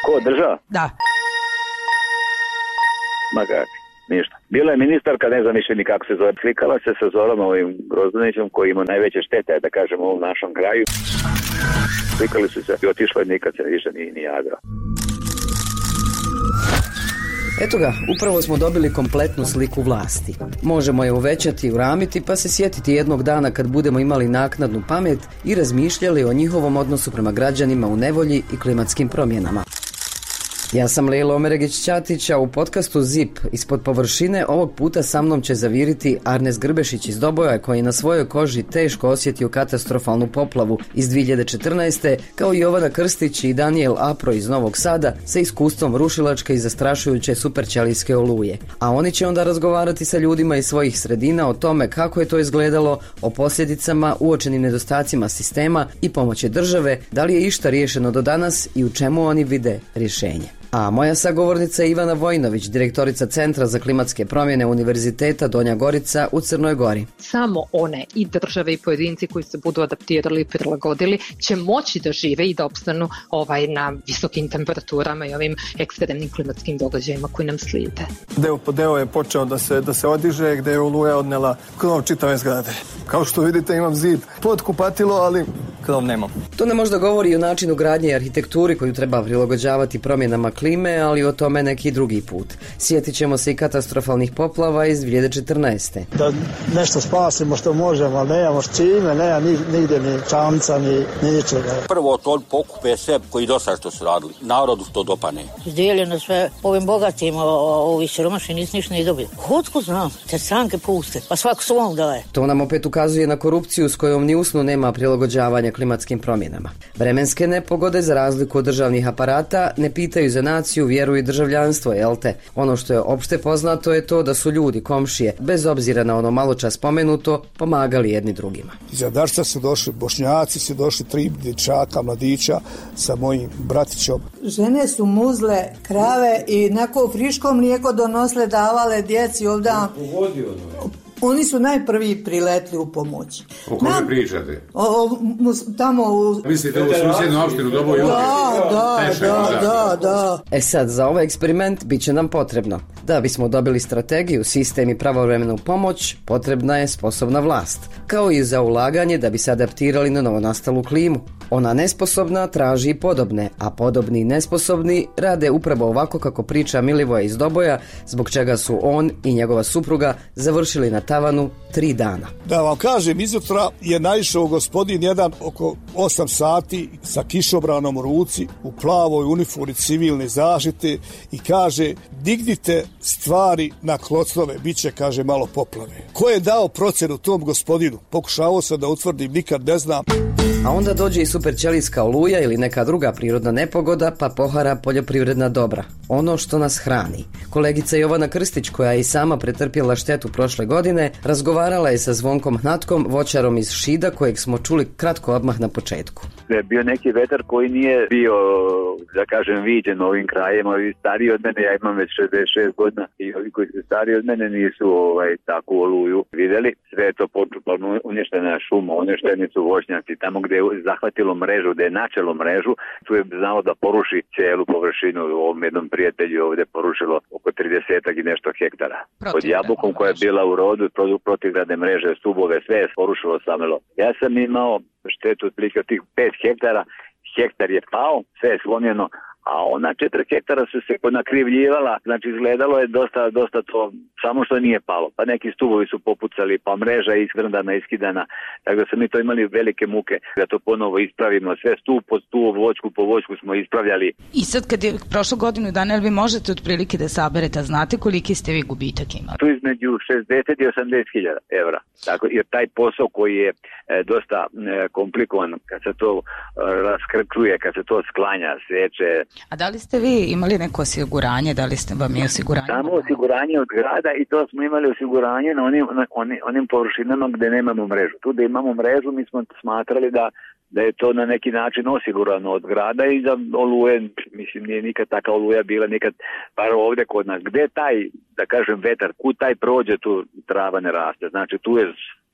Ko, država? Da. Ma kako, ništa. Bila je ministarka, ne znam više ni kako se zove, slikala se sa Zoranom ovim Grozdanićem koji ima najveće štete, da kažem, u ovom našom kraju. Slikali su se i otišla i nikad se više ni javila. Eto ga, upravo smo dobili kompletnu sliku vlasti. Možemo je uvećati, uramiti pa se sjetiti jednog dana kad budemo imali naknadnu pamet i razmišljali o njihovom odnosu prema građanima u nevolji i klimatskim promjenama. Ja sam Lejla Omeregić-Ćatić, a u podcastu ZIP ispod površine ovog puta sa mnom će zaviriti Arnes Grbešić iz Doboja, koji na svojoj koži teško osjetio katastrofalnu poplavu iz 2014. kao i Jovana Krstić i Daniel Apro iz Novog Sada sa iskustvom rušilačke i zastrašujuće superćelijske oluje. A oni će onda razgovarati sa ljudima iz svojih sredina o tome kako je to izgledalo, o posljedicama, uočenim nedostacima sistema i pomoći države, da li je išta riješeno do danas i u čemu oni vide rješenje. A moja sagovornica je Ivana Vojnović, direktorica Centra za klimatske promjene Univerziteta Donja Gorica u Crnoj Gori. Samo one i države i pojedinci koji se budu adaptirali i prilagodili će moći da žive i da opstanu na visokim temperaturama i ovim ekstremnim klimatskim događajima koji nam slijede. Deo po deo je počeo da se odiže, gde je oluja odnela krov čitave zgrade. Kao što vidite, imam zid pod kupatilo, ali krov nemam. To nam možda govori o načinu gradnje i arhitekturi koju treba prilagođavati promjenama klime, ali o tome neki drugi put. Sjetit ćemo se i katastrofalnih poplava iz 2014. Da nešto spasimo što možemo, ali nemamo s čime, nema nigdje ni čamca, ni ničega. Prvo to pokupe sve koji dosta što su radili. Narodu to dopane. Izdijeljeno sve ovim bogatim, ovi siromašni ništa ne dobili. Otko znam, te stranke puste, pa svako svom daje. To nam opet ukazuje na korupciju s kojom ni usnu nema prilagođavanja klimatskim promjenama. Vremenske nepogode, za razliku od državnih aparata, ne pitaju za naciju, vjeru i državljanstvo, jel te? Ono što je opšte poznato je to da su ljudi, komšije, bez obzira na ono maločas spomenuto, pomagali jedni drugima. Iz Adaršta su došli Bošnjaci, su došli 3 dječaka, mladića sa mojim bratićom. Žene su muzle krave i nako friško mlijeko donosle, davale djeci ovdje. Oni su najprvi priletli u pomoć. O kome pričate? Tamo u... Mislite u susjednu opštinu Doboj? Da. Sad, za ovaj eksperiment bit će nam potrebno. Da bismo dobili strategiju, sistem i pravovremenu pomoć, potrebna je sposobna vlast. Kao i za ulaganje da bi se adaptirali na novonastalu klimu. Ona nesposobna traži podobne, a podobni i nesposobni rade upravo ovako kako priča Milivoje iz Doboja, zbog čega su on i njegova supruga završili na tavanu 3 dana. Da vam kažem, izutra je naišao gospodin jedan oko 8 sati sa kišobranom u ruci, u plavoj uniformi civilne zaštite i kaže: dignite stvari na klocnove, bit će, kaže, malo poplave. Ko je dao procjenu tom gospodinu? Pokušavao sam da utvrdim, nikad ne znam. A onda dođe i superćelijska oluja ili neka druga prirodna nepogoda, pa pohara poljoprivredna dobra. Ono što nas hrani. Kolegica Jovana Krstić, koja je i sama pretrpjela štetu prošle godine, razgovarala je sa Zvonkom Hnatkom, voćarom iz Šida, kojeg smo čuli kratko odmah na početku. Je bio neki vetar koji nije bio, da kažem, viđen ovim krajima. Ovi stariji od mene, ja imam već 66 godina, i ovi koji su stariji od mene nisu takvu oluju vidjeli. Sve je to uništena šuma, uništeni su voćnjaci. Tamo gdje je zahvatilo mrežu, gdje je načelo mrežu, tu je znao da poruši cijelu površinu. U ovom jednom prijatelju ovdje porušilo oko 30 i nešto hektara. Pod jabukom koja je bila u rodu, protivgradne mreže, stubove, sve je porušilo samelo. Ja sam imao štetu otprilike od tih 5 hektara, hektar je pao, sve je slomljeno, a ona 4 hektara su se nakrivljivala, znači izgledalo je dosta to, samo što nije palo. Pa neki stubovi su popucali, pa mreža je iskrndana, iskidana, tako da smo mi to imali velike muke da to ponovo ispravimo, sve stup po stup, voćku po voćku smo ispravljali. I sad kad je prošlo godinu dana, vi možete otprilike da saberete, znate koliki ste vi gubitak imali? Tu između 60 i 80 hiljada evra, tako, jer taj posao koji je dosta komplikovan, kad se to raskrčuje, kad se to sklanja, seče. A da li ste vi imali neko osiguranje, da li ste vam je osiguranje? Samo osiguranje od grada i to smo imali osiguranje na onim površinama gdje nemamo mrežu. Tu da imamo mrežu mi smo smatrali da je to na neki način osigurano od grada i za oluje, mislim nije nikad taka oluja bila, nikad bar ovdje kod nas. Gdje taj, da kažem, vetar, kud taj prođe, tu trava ne raste. Znači tu je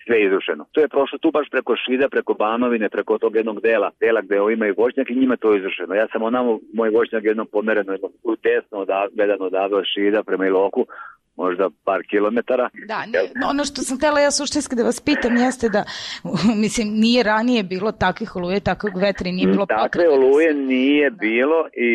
sve izrušeno. To je prošlo tu baš preko Šida, preko Banovine, preko tog jednog dela gde imaju voćnjak i njima to je izrušeno. Ja sam onamo, moj voćnjak jednom pomereno, desno gledano odavde od Šida prema Iloku, možda par kilometara. Da, ono što sam htjela ja suštinski da vas pitam jeste da, mislim, nije ranije bilo takvih oluje, takvog vetra i nije bilo potrebe. Takve oluje nije bilo i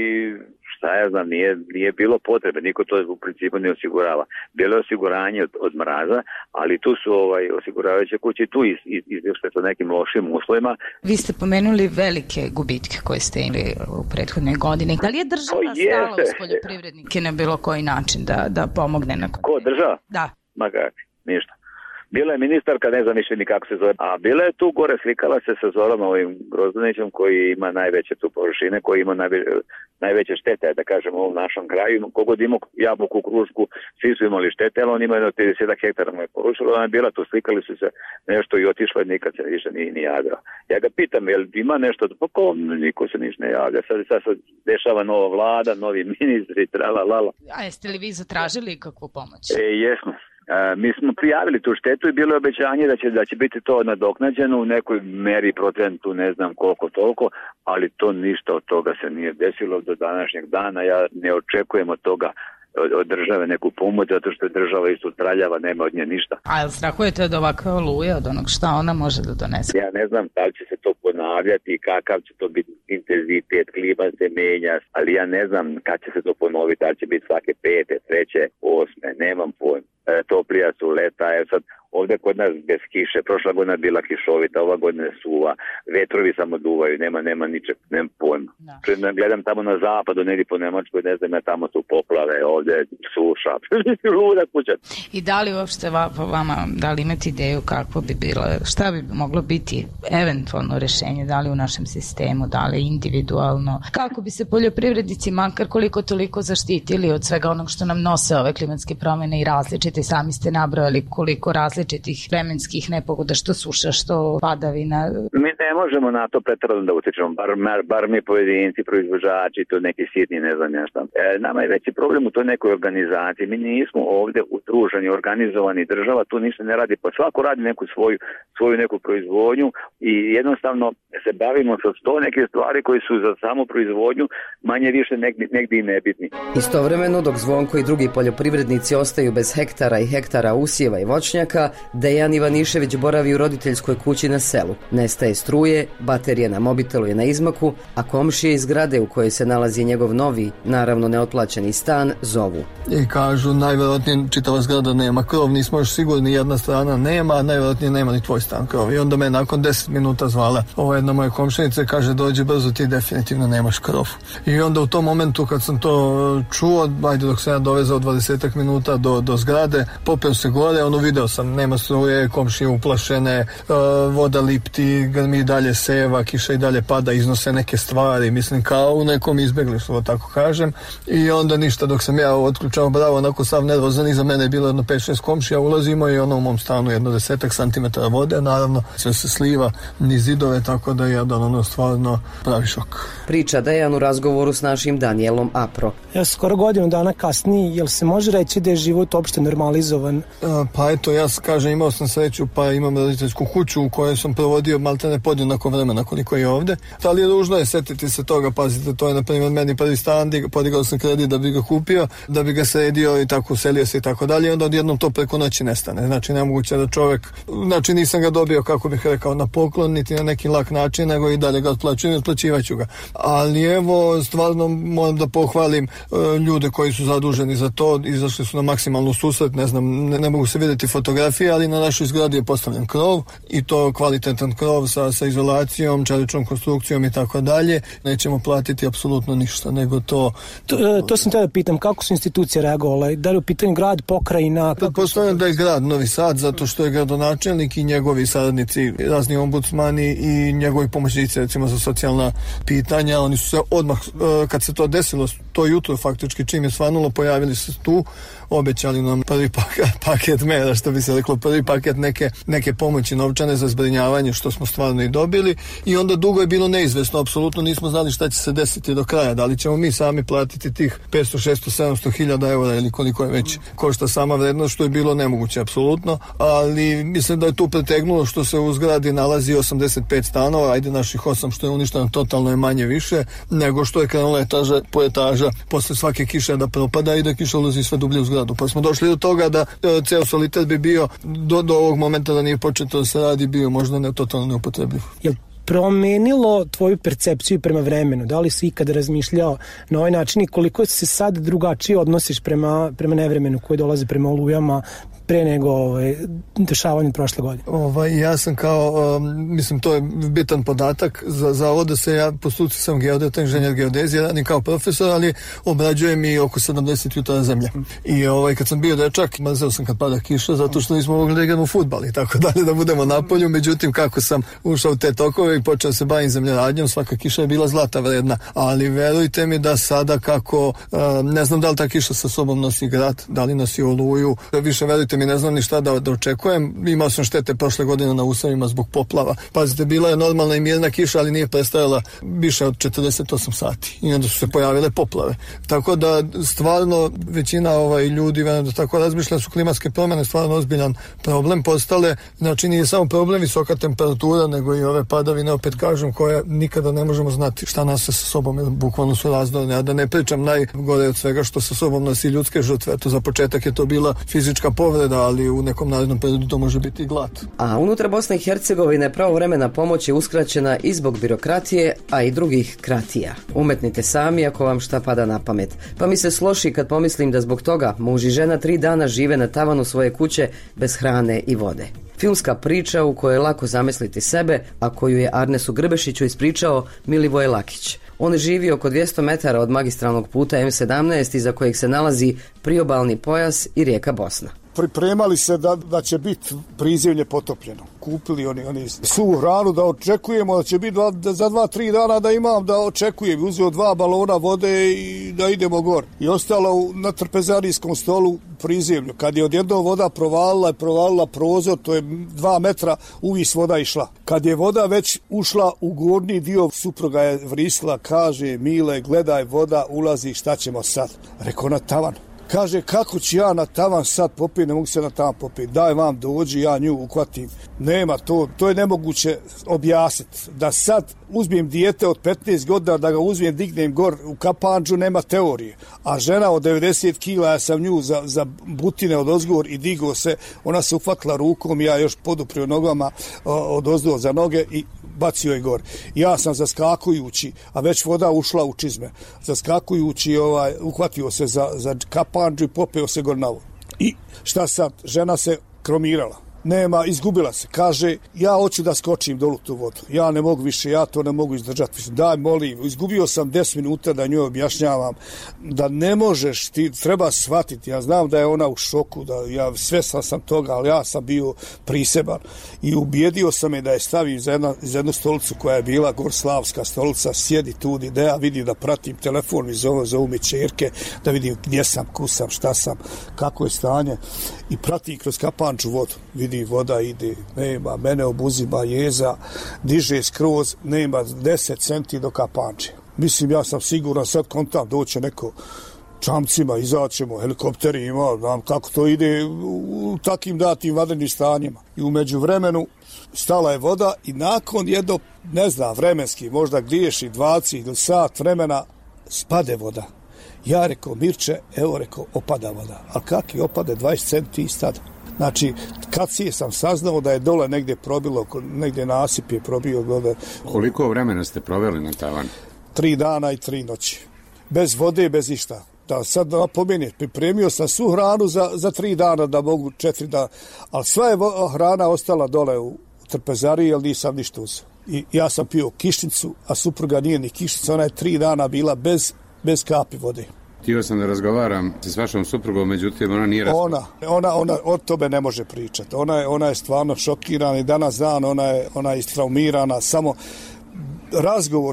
šta ja znam, nije bilo potrebe, niko to u principu ne osigurava. Bilo je osiguranje od mraza, ali tu su osiguravajuće kuće tu izvješće sa nekim lošim uslovima. Vi ste pomenuli velike gubitke koje ste imali u prethodnoj godini. Da li je država stala uz poljoprivrednike na bilo koji način da pomogne? Ko, država? Da. Ma kako, ništa. Bila je ministarka, ne znam više ni kako se zove, a bila je tu gore, slikala se sa Zorom ovim Grozdanićem koji ima najveće tu površine, koji ima najveće štete, da kažem, u ovom našem kraju. Kogod imao jabuku, krušku, svi su imali štete, ali on ima jedno 30 hektara mu je porušilo, ona je bila tu, slikali su se nešto i otišla i nikad se više ni javila. Ja ga pitam, jel ima nešto, pa niko se niš ne javlja, sad se dešava nova vlada, novi ministri, tralalala. A jeste li vi zatražili kakvu pomoć? Jesmo. Mi smo prijavili tu štetu i bilo je obećanje da će biti to nadoknađeno u nekoj meri, procentu, ne znam koliko toliko, ali to ništa od toga se nije desilo do današnjeg dana. Ja ne očekujem od toga od države neku pomoć, zato što je država isto traljava, nema od nje ništa. A jel strahujete od ovakve oluje, od onog šta ona može da donese? Ja ne znam da li će se to ponavljati, kakav će to biti intenzitet, klima se menja, ali ja ne znam kad će se to ponoviti, da li će biti svake 5., 3., 8., nemam pojma. Toplija su leta, sad ovdje kod nas bez kiše, prošla godina bila kišovita, ova godina je suva, vetrovi samo duvaju, nema ničeg, nema pojma. Da. Gledam tamo na zapadu, negdje po Nemačkoj, ne znam, tamo su poplave, ovdje suša, luda kuća. I da li uopšte vama, da li imate ideju kako bi bilo, šta bi moglo biti eventualno rešenje, da li u našem sistemu, da li individualno, kako bi se poljoprivrednici makar koliko toliko zaštitili od svega onog što nam nose ove klimatske promjene i različite, sami ste nabrojali koliko različitih vremenskih nepogoda, što suša, što padavina. Mi ne možemo na to pretjerano da utičemo, bar mi pojedinci, proizvođači, to neki sitni, ne znam ja šta. Nama je veći problem u toj nekoj organizaciji. Mi nismo ovdje udruženi, organizovani, država tu ništa ne radi, pa svako radi neku svoju neku proizvodnju i jednostavno se bavimo sa 100 neke stvari koji su za samu proizvodnju manje više negdje i nebitni. Istovremeno, dok Zvonko i drugi poljoprivrednici ostaju bez hektara i hektara usjeva i voćnjaka, Dejan Ivanišević boravi u roditeljskoj kući na selu. Nestaje struje, baterija na mobitelu je na izmaku, a komšije iz zgrade u kojoj se nalazi njegov novi, naravno neotplaćeni stan, zovu. I kažu, najvjerojatnije čitava zgrada nema krov, nismo još sigurni, jedna strana nema, a najvjerojatnije nema ni tvoj stan krov. I onda me nakon 10 minuta zvala jedna moja komšinica, kaže, dođi brzo, ti definitivno nemaš krov. I onda u tom momentu kad sam to čuo, ajde dok sam ja dovezao 20 minuta do zgrade, popeo se gore, video sam, nema struje, komšije uplašene, voda lipti, grmi dalje seva, kiša i dalje pada, iznose neke stvari, mislim kao u nekom izbjeglištvu, tako kažem. I onda ništa, dok sam ja otključao bravo, onako sav nervozan, iza mene je bilo jedno 5-6 komšija, ulazimo i u mom stanu jedno 10 centimetara vode, naravno sve se sliva niz zidove, tako da je jedan stvarno pravi šok. Priča Dejan u razgovoru s našim Danielom Apro. Ja skoro godinu dana kasnije, jel se može reći da je život uopšte normalizovan? Pa eto, ja kažem, imao sam sreću, pa imam roditeljsku kuću u kojoj sam provodio maltene podjednako vremena koliko je ovdje. Ali je ružno je setiti se toga, pazite, to je na primjer meni prvi stan, podigao sam kredit da bi ga kupio, da bi ga sredio i tako uselio se i tako dalje, onda odjednom to preko noći nestane. Znači nemoguće da čovjek, znači nisam ga dobio, kako bih rekao, na poklon, niti na neki lak način, nego i dalje ga otplaćujem i otplaćivaću ga. Ali evo, stvarno moram da pohvalim ljude koji su zaduženi za to, izašli su na maksimalnu susret, ne znam, ne mogu se vidjeti fotografije, ali na našoj zgradi je postavljen krov i to kvalitetan krov sa izolacijom, čeličnom konstrukcijom i tako dalje. Nećemo platiti apsolutno ništa, nego to sam tada pitam, kako su institucije reagovale? Da li u pitanju grad, pokrajina? Pretpostavljam da je grad Novi Sad, zato što je gradonačelnik i njegovi saradnici, razni ombudsmani i njegovi pomoćnici, recimo za socijalna pitanja, oni su se odmah, kad se to desilo, to jutro faktički, čim je svanulo, pojavili se tu obećali nam prvi paket mera, što bi se reklo, prvi paket neke pomoći novčane za zbrinjavanje, što smo stvarno i dobili, i onda dugo je bilo neizvesno, apsolutno nismo znali šta će se desiti do kraja, da li ćemo mi sami platiti tih 500, 600, 700 hiljada eura ili koliko je već košta sama vrednost, što je bilo nemoguće apsolutno, ali mislim da je tu pretegnulo što se u zgradi nalazi 85 stanova, ajde naših 8 što je uništeno totalno je manje više nego što je krenula etaža po etaža posle svake kiše da propada i da kiša ulazi sve dublje u zgradu. Pa smo došli do toga da ceo solitet bi bio do ovog momenta da nije početo da se radi bio možda totalno neupotrebljiv. Jel promenilo tvoju percepciju prema vremenu? Da li si ikada razmišljao na ovaj način i koliko se sad drugačije odnosiš prema nevremenu koji dolazi prema olujama pre nego dešavanju prošle godine? Ja sam kao, mislim, to je bitan podatak za ovo da se ja po struci sam geodeta, inženjer geodezije, radim kao profesor, ali obrađujem i oko 70 jutara zemlje. I kad sam bio dečak, mrzeo sam kad pada kiša, zato što nismo mogli da igramo fudbal i tako dalje, da budemo na polju. Međutim, kako sam ušao u te tokove i počeo se bavim zemljoradnjom, svaka kiša je bila zlata vredna. Ali verujte mi da sada kako, ne znam da li ta kiša sa sobom nosi grad, da li nosi oluju, više verujte mi, ne znam ni šta da očekujem. Imao sam štete prošle godine na usavima zbog poplava. Pazite, bila je normalna i mirna kiša, ali nije prestajala više od 48 sati. I onda su se pojavile poplave. Tako da stvarno većina ljudi da tako razmišlja, su klimatske promjene stvarno ozbiljan problem postale. Znači nije samo problem visoka temperatura, nego i ove padavine, opet kažem, koje nikada ne možemo znati šta nas sa sobom, bukvalno su razdorne. A da ne pričam najgore od svega što sa sobom nosi ljudske žrtve. To za početak je to bila fizička povreda, ali u nekom narednom periodu to može biti i glad. A unutar Bosne i Hercegovine pravovremena pomoć je uskraćena i zbog birokratije, a i drugih kratija. Umetnite sami ako vam šta pada na pamet. Pa mi se sloši kad pomislim da zbog toga muž i žena 3 dana žive na tavanu svoje kuće bez hrane i vode. Filmska priča u kojoj je lako zamisliti sebe, a koju je Arnesu Grbešiću ispričao Milivoje Lakić. On živi oko 200 metara od magistralnog puta M17 iza kojeg se nalazi priobalni pojas i rijeka Bosna. Pripremali se da će biti prizemlje potopljeno. Kupili oni suvu hranu, da očekujemo da će biti za 2-3 dana da imam, da očekujem. Uzeo 2 balona vode i da idemo gor. I ostalo na trpezarijskom stolu prizemlju. Kad je odjednom voda provalila prozor, to je 2 metra, uvis voda išla. Kad je voda već ušla u gornji dio, supruga je vrisla, kaže: Mile, gledaj, voda ulazi, šta ćemo sad? Rekao: na tavan. Kaže: kako ću ja na tavan sad popiti, ne mogu se na tavan popiti, daj vam dođi, ja nju uhvatim. Nema, to je nemoguće objasniti. Da sad uzmem dijete od 15 godina, da ga uzmem, dignem gor u kapandžu, nema teorije. A žena od 90 kila, ja sam nju za butine od ozgor i digo se, ona se uhvatila rukom, ja još poduprio nogama od ozdo za noge i bacio je gor. Ja sam zaskakujući, a već voda ušla u čizme, zaskakujući uhvatio se za kapandžu i popeo se gor na vodu. I šta sad? Žena se kromirala. Nema, izgubila se. Kaže: ja hoću da skočim dolu tu vodu. Ja ne mogu više, ja to ne mogu izdržati. Daj, molim. Izgubio sam 10 minuta da njoj objašnjavam da ne možeš, ti treba shvatiti. Ja znam da je ona u šoku, da ja svestan sam toga, ali ja sam bio priseban. I ubijedio sam je da je stavim za jednu stolicu koja je bila Gorslavska stolica, sjedi tu, da ja vidim, da pratim telefon, mi zovu mi ćerke, da vidim gdje sam, kusam, šta sam, kako je stanje. I pratim kroz kapanču vodu. Vidi, voda ide, nema, mene obuzima jeza, diže skroz, nema 10 centi do kapanče. Mislim, ja sam siguran, sad kontam, doće neko čamcima, izaćemo, helikopteri ima, znam kako to ide u takim datim vanrednim stanjima. I u međuvremenu stala je voda i nakon jedno, ne znam, vremenski, možda griješi 20 ili sat vremena, spade voda. Ja rekao: Mirče, evo, rekao, opada voda. A kaki opade? 20 centi i stada. Znači, kad sam saznao da je dole negdje probilo, negdje nasip je probio dole. Koliko vremena ste proveli na tavanu? 3 dana i 3 noći. Bez vode, bez ništa. Da sad napomenem, pripremio sam svu hranu za 3 dana, da mogu 4 dana. Ali sva je hrana ostala dole u trpezariji, jer nisam ništa uzeo. I ja sam pio kišnicu, a supruga nije ni kišnica. Ona je 3 dana bila bez kapi vode. Htio sam da razgovaram s vašom suprugom, međutim ona nije Ona o tome ne može pričati. Ona je stvarno šokirana i danas dan ona je istraumirana. Samo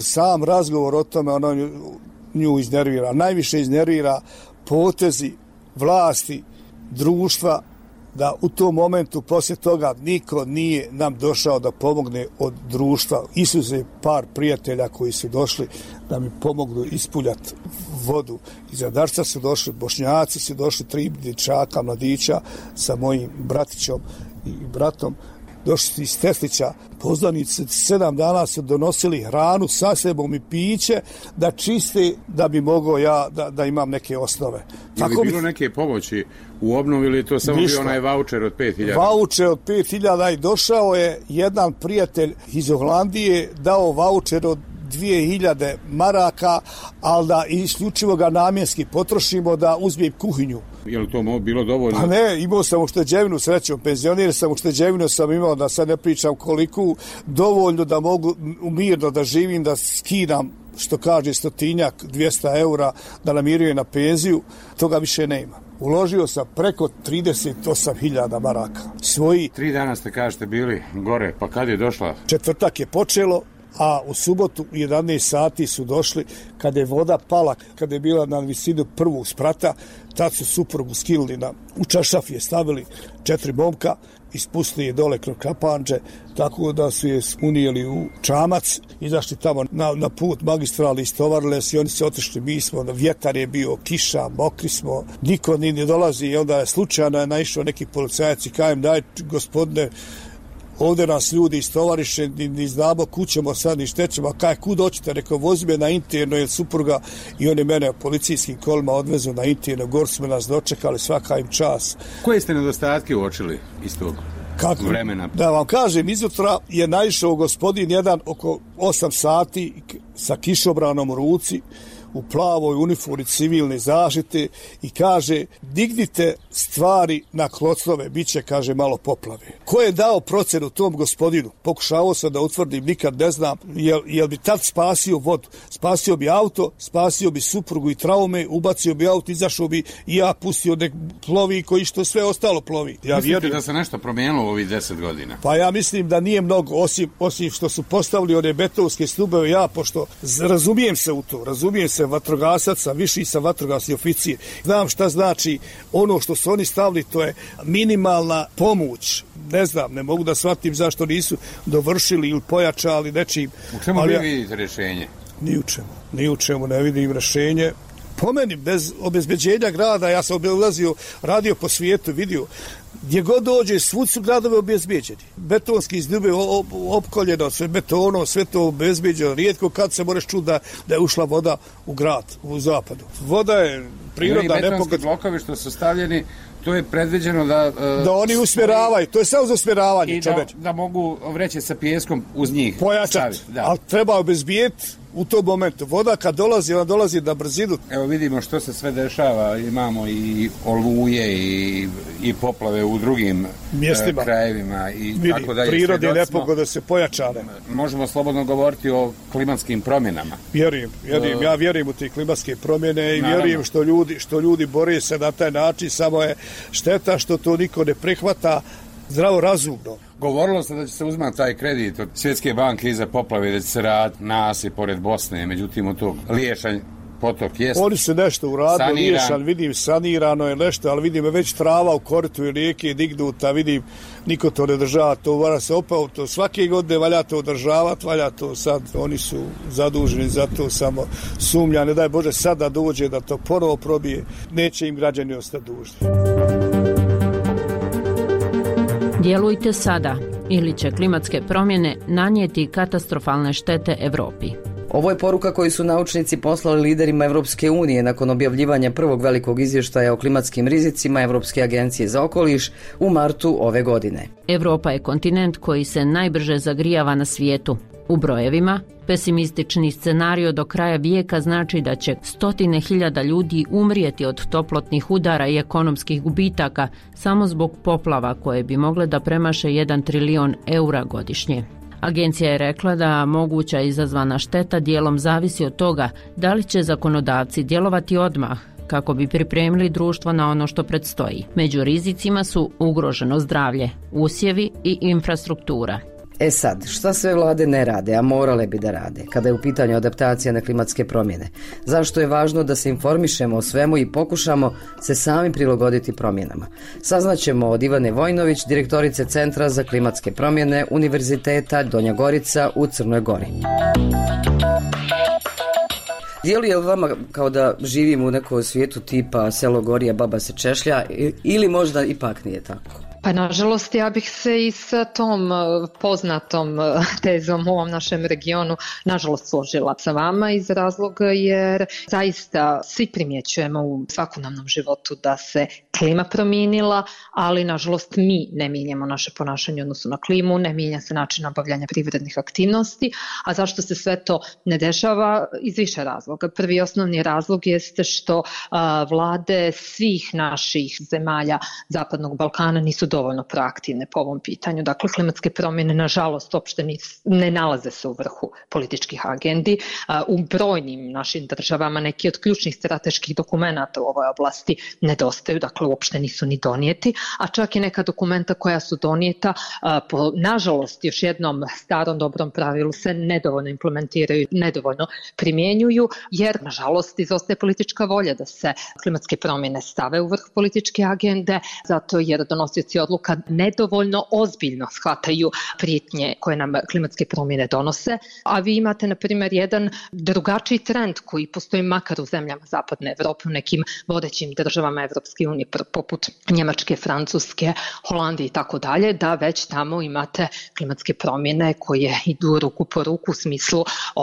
razgovor o tome, ona nju iznervira. Najviše iznervira potezi vlasti, društva, da u tom momentu poslije toga niko nije nam došao da pomogne od društva. Isuze par prijatelja koji su došli da mi pomognu ispuljati vodu. Iz Radarca su došli, Bošnjaci su došli, 3 dječaka, mladića sa mojim bratićom i bratom. Došli su iz Teslića, poznanici 7 dana su donosili hranu sa sebom i piće da čiste, da bi mogao ja da imam neke osnove. Je li bilo neke pomoći u obnovi ili je to samo bio onaj vaučer od 5.000? Vaučer od 5.000 i došao je jedan prijatelj iz Holandije, dao vaučer od 2.000 maraka, ali da isključivo ga namjenski potrošimo da uzmem kuhinju. Je li to bilo dovoljno? Pa ne, imao sam ušteđevinu, srećom, penzionir sam, ušteđevinu sam imao, da sad ne pričam koliko, dovoljno da mogu mirno da živim, da skidam, što kaže 100-200 eura, da namirujem na penziju, toga više nema. Uložio sam preko 38.000 maraka. Svoji 3 dana ste, kažete, bili gore, pa kad je došla? Četvrtak je počelo, a u subotu u 11 sati su došli, kada je voda pala, kada je bila na visinu prvog sprata, tad su suprugu skinuli u čaršaf je stavili 4 momka i spustili je dole kroz kapanđe, tako da su je unijeli u čamac, izašli tamo na put magistrali, istovarile se i oni se otišli, mi smo, vjetar je bio, kiša, mokri smo, niko ni ne dolazi i onda je slučajno naišao neki policajac i kajem, daj gospodine, ovdje nas ljudi istovariše, ni znamo kućemo sad, ni štećemo, kaj kud hoćete, rekao, vozi me na interno, jer supruga i oni mene policijskim kolima odvezu na interno, gor smo nas dočekali, svaka im čas. Koje ste nedostatke uočili iz tog vremena? Da vam kažem, izutra je naišao gospodin jedan oko 8 sati sa kišobranom u ruci, u plavoj uniformi civilne zaštite i kaže, dignite stvari na klocnove, bit će, kaže, malo poplave. Ko je dao procenu tom gospodinu? Pokušavao sam da utvrdim, nikad ne znam, jel bi tad spasio vodu, spasio bi auto, spasio bi suprugu i traume, ubacio bi auto, izašao bi i ja pustio nek plovi koji što sve ostalo plovi. Ja mislite da se nešto promijenilo u ovih 10 godina? Pa ja mislim da nije mnogo, osim što su postavili one betonske stubeve, ja, pošto razumijem se u to, razumijem se vatrogasaca, viši sam vatrogasni oficir. Znam šta znači ono što su oni stavili, to je minimalna pomoć. Ne znam, ne mogu da shvatim zašto nisu dovršili ili pojačali nečim. U čemu vi vidite rješenje? Ni u čemu ne vidim rješenje. Po meni, bez obezbeđenja grada, ja sam ulazio, radio po svijetu, vidio, gdje god dođe, svud su gradove obezbeđeni. Betonski izdube opkoljeno, sve betonom, sve to obezbeđeno. Rijetko kad se moraš čuti da je ušla voda u grad, u zapadu. Voda je prirodna nepogoda. Betonski blokovi što su stavljeni, to je predviđeno da oni usmjeravaju, to je samo za usmjeravanje. I da mogu vreće sa pijeskom uz njih pojačati, ali treba obezbijeti u tom momentu. Voda kad dolazi, ona dolazi na brzinu. Evo vidimo što se sve dešava, imamo i oluje i poplave u drugim mjestima, krajevima i tako dalje. Prirodne nepogode se pojačane. Možemo slobodno govoriti o klimatskim promjenama. Ja vjerujem u te klimatske promjene i vjerujem što ljudi bore se na taj način, samo je šteta što to niko ne prihvata zdravo razumno. Govorilo se da će se uzmati taj kredit od Svjetske banke iza poplave, da će se raditi nasip pored Bosne, međutim od tog Liješanj potok jest. Oni su nešto uradili, Liješanj, vidim, sanirano je nešto, ali vidim već trava u koritu i rijeke dignuta, vidim, niko to ne država, to mora se opao, to svake godine valja to održavati, valja to sad, oni su zaduženi za to, samo sumnja, ne daj Bože sad da dođe da to ponovo probije, neće im građani ostati dužni. Djelujte sada ili će klimatske promjene nanijeti katastrofalne štete Europi. Ovo je poruka koju su naučnici poslali liderima Evropske unije nakon objavljivanja prvog velikog izvještaja o klimatskim rizicima Evropske agencije za okoliš u martu ove godine. Europa je kontinent koji se najbrže zagrijava na svijetu. U brojevima, pesimistični scenario do kraja vijeka znači da će 100.000 ljudi umrijeti od toplotnih udara i ekonomskih gubitaka samo zbog poplava koje bi mogle da premaše 1 trilion eura godišnje. Agencija je rekla da moguća izazvana šteta dijelom zavisi od toga da li će zakonodavci djelovati odmah kako bi pripremili društvo na ono što predstoji. Među rizicima su ugroženo zdravlje, usjevi i infrastruktura. Sad, šta sve vlade ne rade, a morale bi da rade, kada je u pitanju adaptacija na klimatske promjene? Zašto je važno da se informišemo o svemu i pokušamo se sami prilagoditi promjenama? Saznaćemo od Ivane Vojnović, direktorice Centra za klimatske promjene Univerziteta Donja Gorica u Crnoj Gori. Djeluje li vama kao da živimo u nekom svijetu tipa selo gori, a baba se češlja, ili možda ipak nije tako? Pa nažalost ja bih se i sa tom poznatom tezom u ovom našem regionu nažalost složila sa vama iz razloga jer zaista svi primjećujemo u svakodnevnom životu da se klima promijenila, ali nažalost mi ne mijenjamo naše ponašanje u odnosu na klimu, ne mijenja se način obavljanja privrednih aktivnosti, a zašto se sve to ne dešava? Iz više razloga. Prvi osnovni razlog jeste što vlade svih naših zemalja Zapadnog Balkana nisu dovoljno proaktivne po ovom pitanju. Dakle, klimatske promjene nažalost uopšte ne nalaze se u vrhu političkih agendi. U brojnim našim državama neki od ključnih strateških dokumenata u ovoj oblasti nedostaju, dakle uopšte nisu ni donijeti, a čak i neka dokumenta koja su donijeta po, nažalost, još jednom starom dobrom pravilu se nedovoljno implementiraju, nedovoljno primjenjuju, jer nažalost izostaje politička volja da se klimatske promjene stave u vrh političke agende, zato jer donosioci odluka nedovoljno ozbiljno shvataju prijetnje koje nam klimatske promjene donose, a vi imate, na primjer, jedan drugačiji trend koji postoji makar u zemljama Zapadne Evrope, u nekim vodećim državama Evropske unije, poput Njemačke, Francuske, Holandije i tako dalje, da već tamo imate klimatske promjene koje idu ruku po ruku u smislu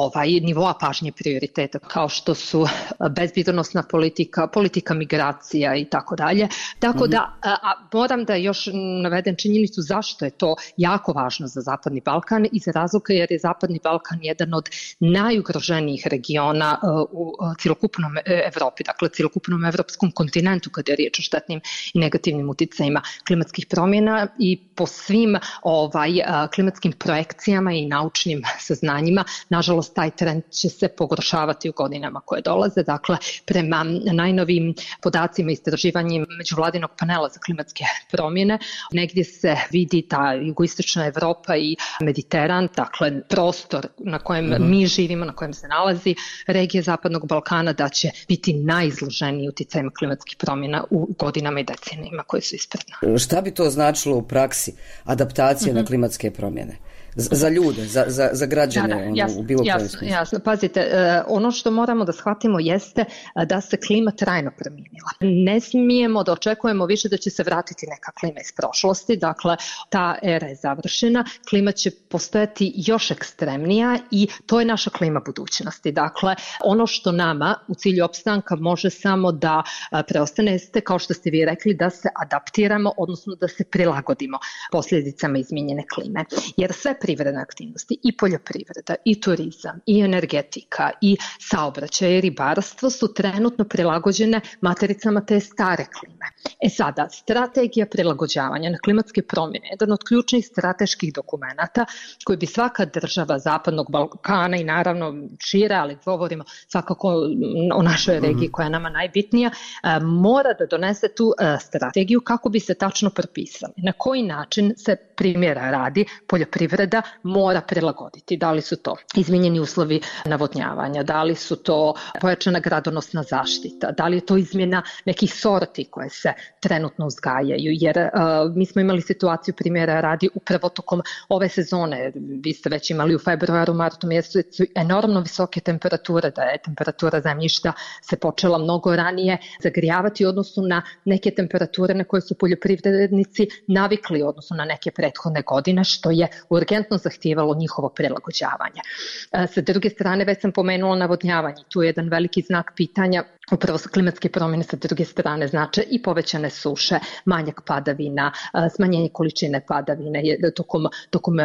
nivoa pažnje prioriteta, kao što su bezbjednosna politika, politika migracija i tako dalje. Tako da, moram da još navedem činjenicu zašto je to jako važno za Zapadni Balkan, iz razloga jer je Zapadni Balkan jedan od najugroženijih regiona u cjelokupnom Evropi, dakle cjelokupnom evropskom kontinentu kada je riječ o štetnim i negativnim uticajima klimatskih promjena, i po svim klimatskim projekcijama i naučnim saznanjima, nažalost taj trend će se pogoršavati u godinama koje dolaze. Dakle, prema najnovim podacima i istraživanjima međuvladinog panela za klimatske promjene, negdje se vidi ta jugoistočna Evropa i Mediteran, dakle prostor na kojem mi živimo, na kojem se nalazi regija Zapadnog Balkana, da će biti najizloženiji uticajima klimatskih promjena u godinama i decenijima koje su ispred nas. Šta bi to značilo u praksi, adaptacija na klimatske promjene? Za ljude, za građane, u bilo kojem smislu. Jasno. Pazite, ono što moramo da shvatimo jeste da se klima trajno promijenila. Ne smijemo da očekujemo više da će se vratiti neka klima iz prošlosti, dakle ta era je završena, klima će postojati još ekstremnija i to je naša klima budućnosti. Dakle, ono što nama u cilju opstanka može samo da preostane jeste, kao što ste vi rekli, da se adaptiramo, odnosno da se prilagodimo posljedicama izmijenjene klime. Jer sve privredne aktivnosti, i poljoprivreda, i turizam, i energetika, i saobraćaj, i ribarstvo su trenutno prilagođene matericama te stare klime. Sada, strategija prilagođavanja na klimatske promjene je jedan od ključnih strateških dokumenata koji bi svaka država Zapadnog Balkana i naravno šire, ali govorimo svakako o našoj regiji koja je nama najbitnija, mora da donese tu strategiju kako bi se tačno propisali na koji način se, primjera radi, poljoprivreda mora prilagoditi. Da li su to izmijenjeni uslovi navodnjavanja, da li su to pojačana gradonosna zaštita, da li je to izmjena nekih sorti koje se trenutno uzgajaju, jer mi smo imali situaciju, primjera radi, upravo tokom ove sezone, vi ste već imali u februaru, martu mjesecu enormno visoke temperature, da je temperatura zemljišta se počela mnogo ranije zagrijavati u odnosu na neke temperature na koje su poljoprivrednici navikli u odnosu na neke prethodne godine, što je urgentno zahtijevalo njihovo prilagođavanje. Sa druge strane, već sam pomenula navodnjavanje, tu je jedan veliki znak pitanja. Upravo su klimatske promjene sa druge strane znače i povećane suše, manjak padavina, smanjenje količine padavine tokom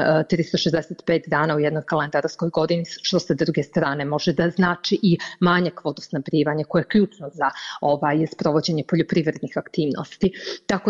365 dana u jednoj kalendarskoj godini, što sa druge strane može da znači i manjak vodosnabdijevanja koje je ključno za sprovođenje poljoprivrednih aktivnosti. Tako da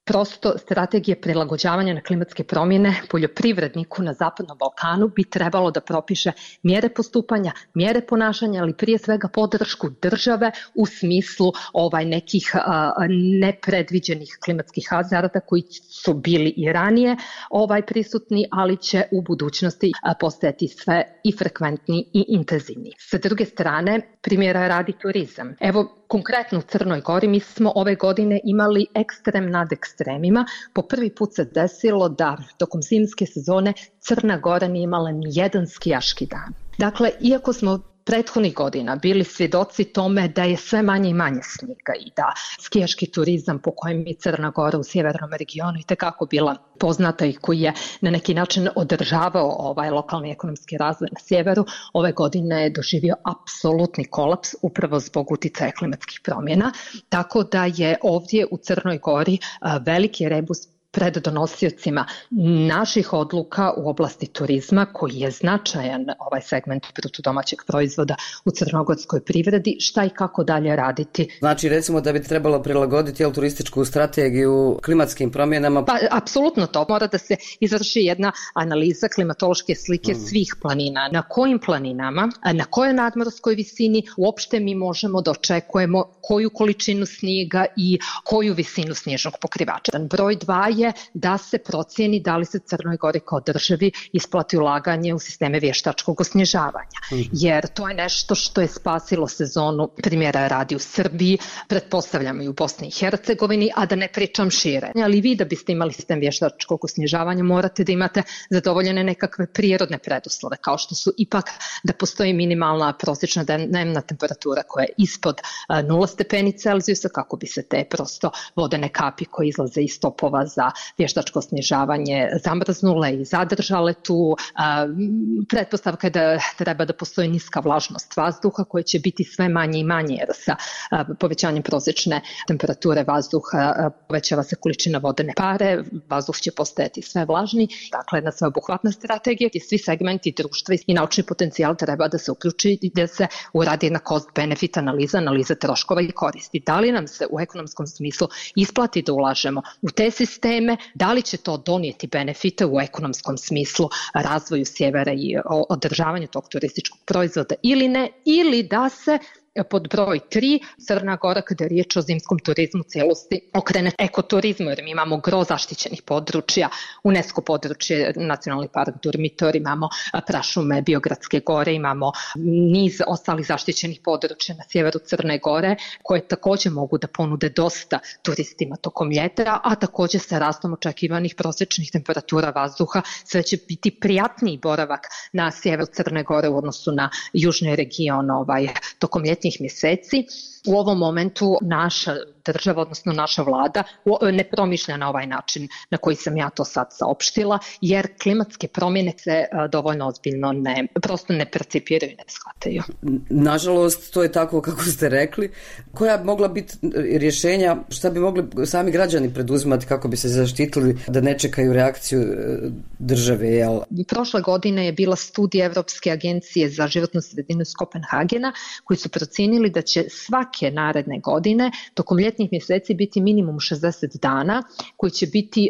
prosto strategije prilagođavanja na klimatske promjene poljoprivredniku na Zapadnom Balkanu bi trebalo da propiše mjere postupanja, mjere ponašanja, ali prije svega podršku države u smislu nekih nepredviđenih klimatskih hazarda koji su bili i ranije prisutni, ali će u budućnosti postajati sve i frekventniji i intenzivniji. Sa druge strane, primjera radi turizam. Evo, konkretno u Crnoj Gori mi smo ove godine imali ekstrem nad ekstremima. Po prvi put se desilo da tokom zimske sezone Crna Gora nije imala ni jedan skijaški dan. Dakle, iako smo prethodnih godina bili svjedoci tome da je sve manje i manje snijega i da skijaški turizam po kojem je Crna Gora u sjevernom regionu i tekako bila poznata i koji je na neki način održavao lokalni ekonomski razvoj na sjeveru, ove godine je doživio apsolutni kolaps upravo zbog uticaja klimatskih promjena, tako da je ovdje u Crnoj Gori veliki rebus pred donosiocima naših odluka u oblasti turizma, koji je značajan segment bruto domaćeg proizvoda u crnogorskoj privredi, šta i kako dalje raditi. Znači, recimo da bi trebalo prilagoditi turističku strategiju klimatskim promjenama? Pa, apsolutno to. Mora da se izvrši jedna analiza klimatološke slike svih planina. Na kojim planinama, na kojoj nadmorskoj visini uopšte mi možemo da očekujemo koju količinu snijega i koju visinu snježnog pokrivača. Broj 2 je da se procijeni da li se Crnoj Gori kao državi isplati ulaganje u sisteme vještačkog osnježavanja. Jer to je nešto što je spasilo sezonu, primjera radi u Srbiji, pretpostavljamo i u Bosni i Hercegovini, a da ne pričam šire. Ali vi da biste imali sistem vještačkog osnježavanja morate da imate zadovoljene nekakve prirodne preduslove, kao što su ipak da postoji minimalna prosječna dnevna temperatura koja je ispod 0 stepeni Celzijusa, kako bi se te prosto vodene kapi koje izlaze iz topova za vještačko snježavanje zamrznule i zadržale tu. Pretpostavka je da treba da postoji niska vlažnost vazduha koja će biti sve manje i manje, jer sa povećanjem prosječne temperature vazduha povećava se količina vodene pare, vazduh će postajati sve vlažniji. Dakle, jedna sveobuhvatna strategija i svi segmenti društva i naučni potencijal treba da se uključi i da se uradi jedna cost-benefit analiza troškova i koristi. Da li nam se u ekonomskom smislu isplati da ulažemo u te sisteme, da li će to donijeti benefite u ekonomskom smislu razvoju sjevera i održavanju tog turističkog proizvoda ili ne, ili da se pod broj 3, Crna Gora, kada je riječ o zimskom turizmu u cijelosti, okrene ekoturizmu, jer mi imamo gro zaštićenih područja, UNESCO područje, Nacionalni park Durmitor, imamo prašume Biogradske gore, imamo niz ostalih zaštićenih područja na sjeveru Crne Gore, koje također mogu da ponude dosta turistima tokom ljeta, a također sa rastom očekivanih prosječnih temperatura vazduha sve će biti prijatniji boravak na sjeveru Crne Gore u odnosu na južni region tokom ljetnih mjeseci. U ovom momentu naša država, odnosno naša vlada, ne promišlja na ovaj način na koji sam ja to sad saopštila, jer klimatske promjene se dovoljno ozbiljno prosto ne percipiraju i ne shvataju. Nažalost, to je tako kako ste rekli. Koja bi mogla biti rješenja, šta bi mogli sami građani preduzimati kako bi se zaštitili da ne čekaju reakciju države? Jel? Prošle godine je bila studija Evropske agencije za životnu sredinu iz Kopenhagena, koji su procijenili da će svake naredne godine tokom ljetnih mjeseci biti minimum 60 dana koji će biti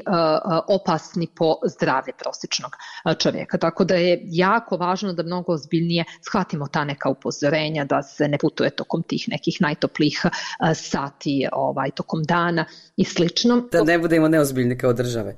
opasni po zdravlje prosječnog čovjeka. Tako da je jako važno da mnogo ozbiljnije shvatimo ta neka upozorenja, da se ne putuje tokom tih nekih najtoplijih sati tokom dana i slično. Da ne budemo neozbiljni kao države.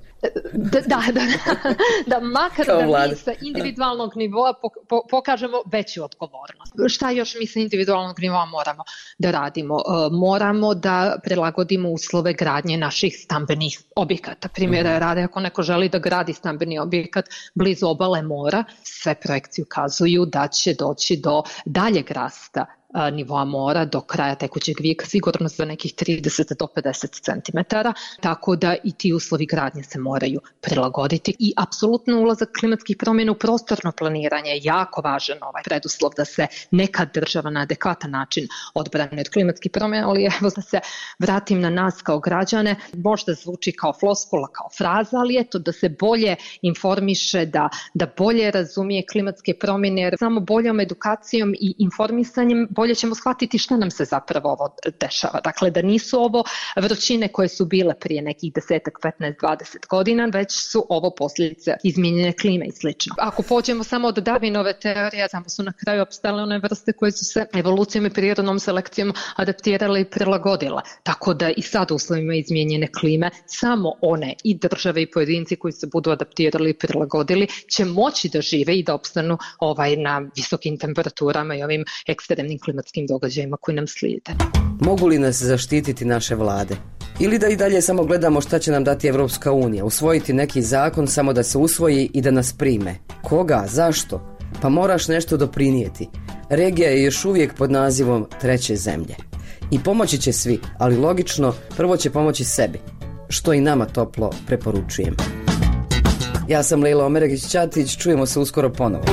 Da makar da mi sa individualnog nivoa pokažemo veću odgovornost. Šta još mi sa individualnog nivoa moramo da radimo? Moramo da prilagodimo uslove gradnje naših stambenih objekata. Primjera rade, ako neko želi da gradi stambeni objekat blizu obale mora, sve projekcije ukazuju da će doći do daljeg rasta nivoa mora do kraja tekućeg vijeka, sigurno za nekih 30 do 50 cm, tako da i ti uslovi gradnje se moraju prilagoditi i apsolutno ulazak klimatskih promjena u prostorno planiranje je jako važan preduslov da se neka država na adekvatan način odbrani od klimatskih promjena, ali evo da se vratim na nas kao građane, možda zvuči kao floskula, kao fraza, ali eto da se bolje informiše, da bolje razumije klimatske promjene, jer samo boljom edukacijom i informisanjem bolje bolje ćemo shvatiti šta nam se zapravo ovo dešava. Dakle, da nisu ovo vrućine koje su bile prije nekih 10, 15, 20 godina, već su ovo posljedice izmijenjene klime i slično. Ako pođemo samo od Darwinove teorije, samo su na kraju opstale one vrste koje su se evolucijom i prirodnom selekcijom adaptirale i prilagodile. Tako da i sad u uslovima izmijenjene klime samo one i države i pojedinci koji se budu adaptirali i prilagodili će moći da žive i da opstanu na visokim temperaturama i ovim ekstremnim klimatskim događajima koji nam slijede. Mogu li nas zaštititi naše vlade? Ili da i dalje samo gledamo šta će nam dati Evropska unija, usvojiti neki zakon samo da se usvoji i da nas prime? Koga? Zašto? Pa moraš nešto doprinijeti. Regija je još uvijek pod nazivom treće zemlje. I pomoći će svi, ali logično, prvo će pomoći sebi, što i nama toplo preporučujem. Ja sam Lejla Omeregić-Ćatić, čujemo se uskoro ponovo.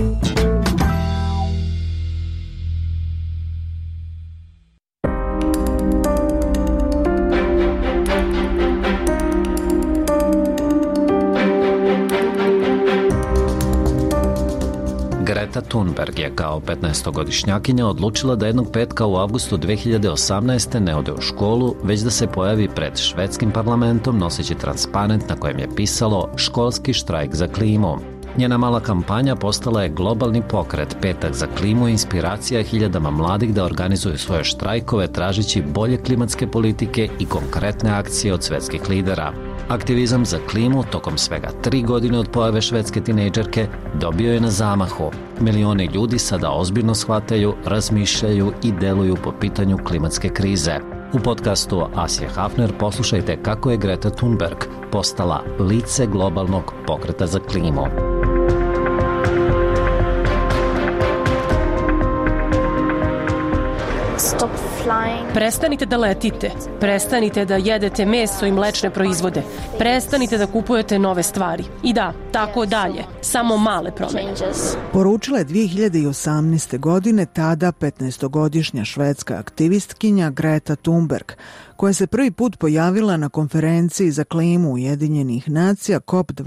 Greta Thunberg je kao 15-godišnjakinja odlučila da jednog petka u avgustu 2018. ne ode u školu, već da se pojavi pred švedskim parlamentom noseći transparent na kojem je pisalo školski štrajk za klimu. Njena mala kampanja postala je globalni pokret Petak za klimu i inspiracija hiljadama mladih da organizuju svoje štrajkove tražeći bolje klimatske politike i konkretne akcije od svetskih lidera. Aktivizam za klimu tokom svega 3 godine od pojave švedske tinejdžerke dobio je na zamahu. Milioni ljudi sada ozbiljno shvataju, razmišljaju i deluju po pitanju klimatske krize. U podcastu Asje Hafner poslušajte kako je Greta Thunberg postala lice globalnog pokreta za klimu. Prestanite da letite, prestanite da jedete meso i mlečne proizvode, prestanite da kupujete nove stvari. I da, tako dalje, samo male promjene. Poručila je 2018. godine tada 15-godišnja švedska aktivistkinja Greta Thunberg, koja se prvi put pojavila na konferenciji za klimu Ujedinjenih nacija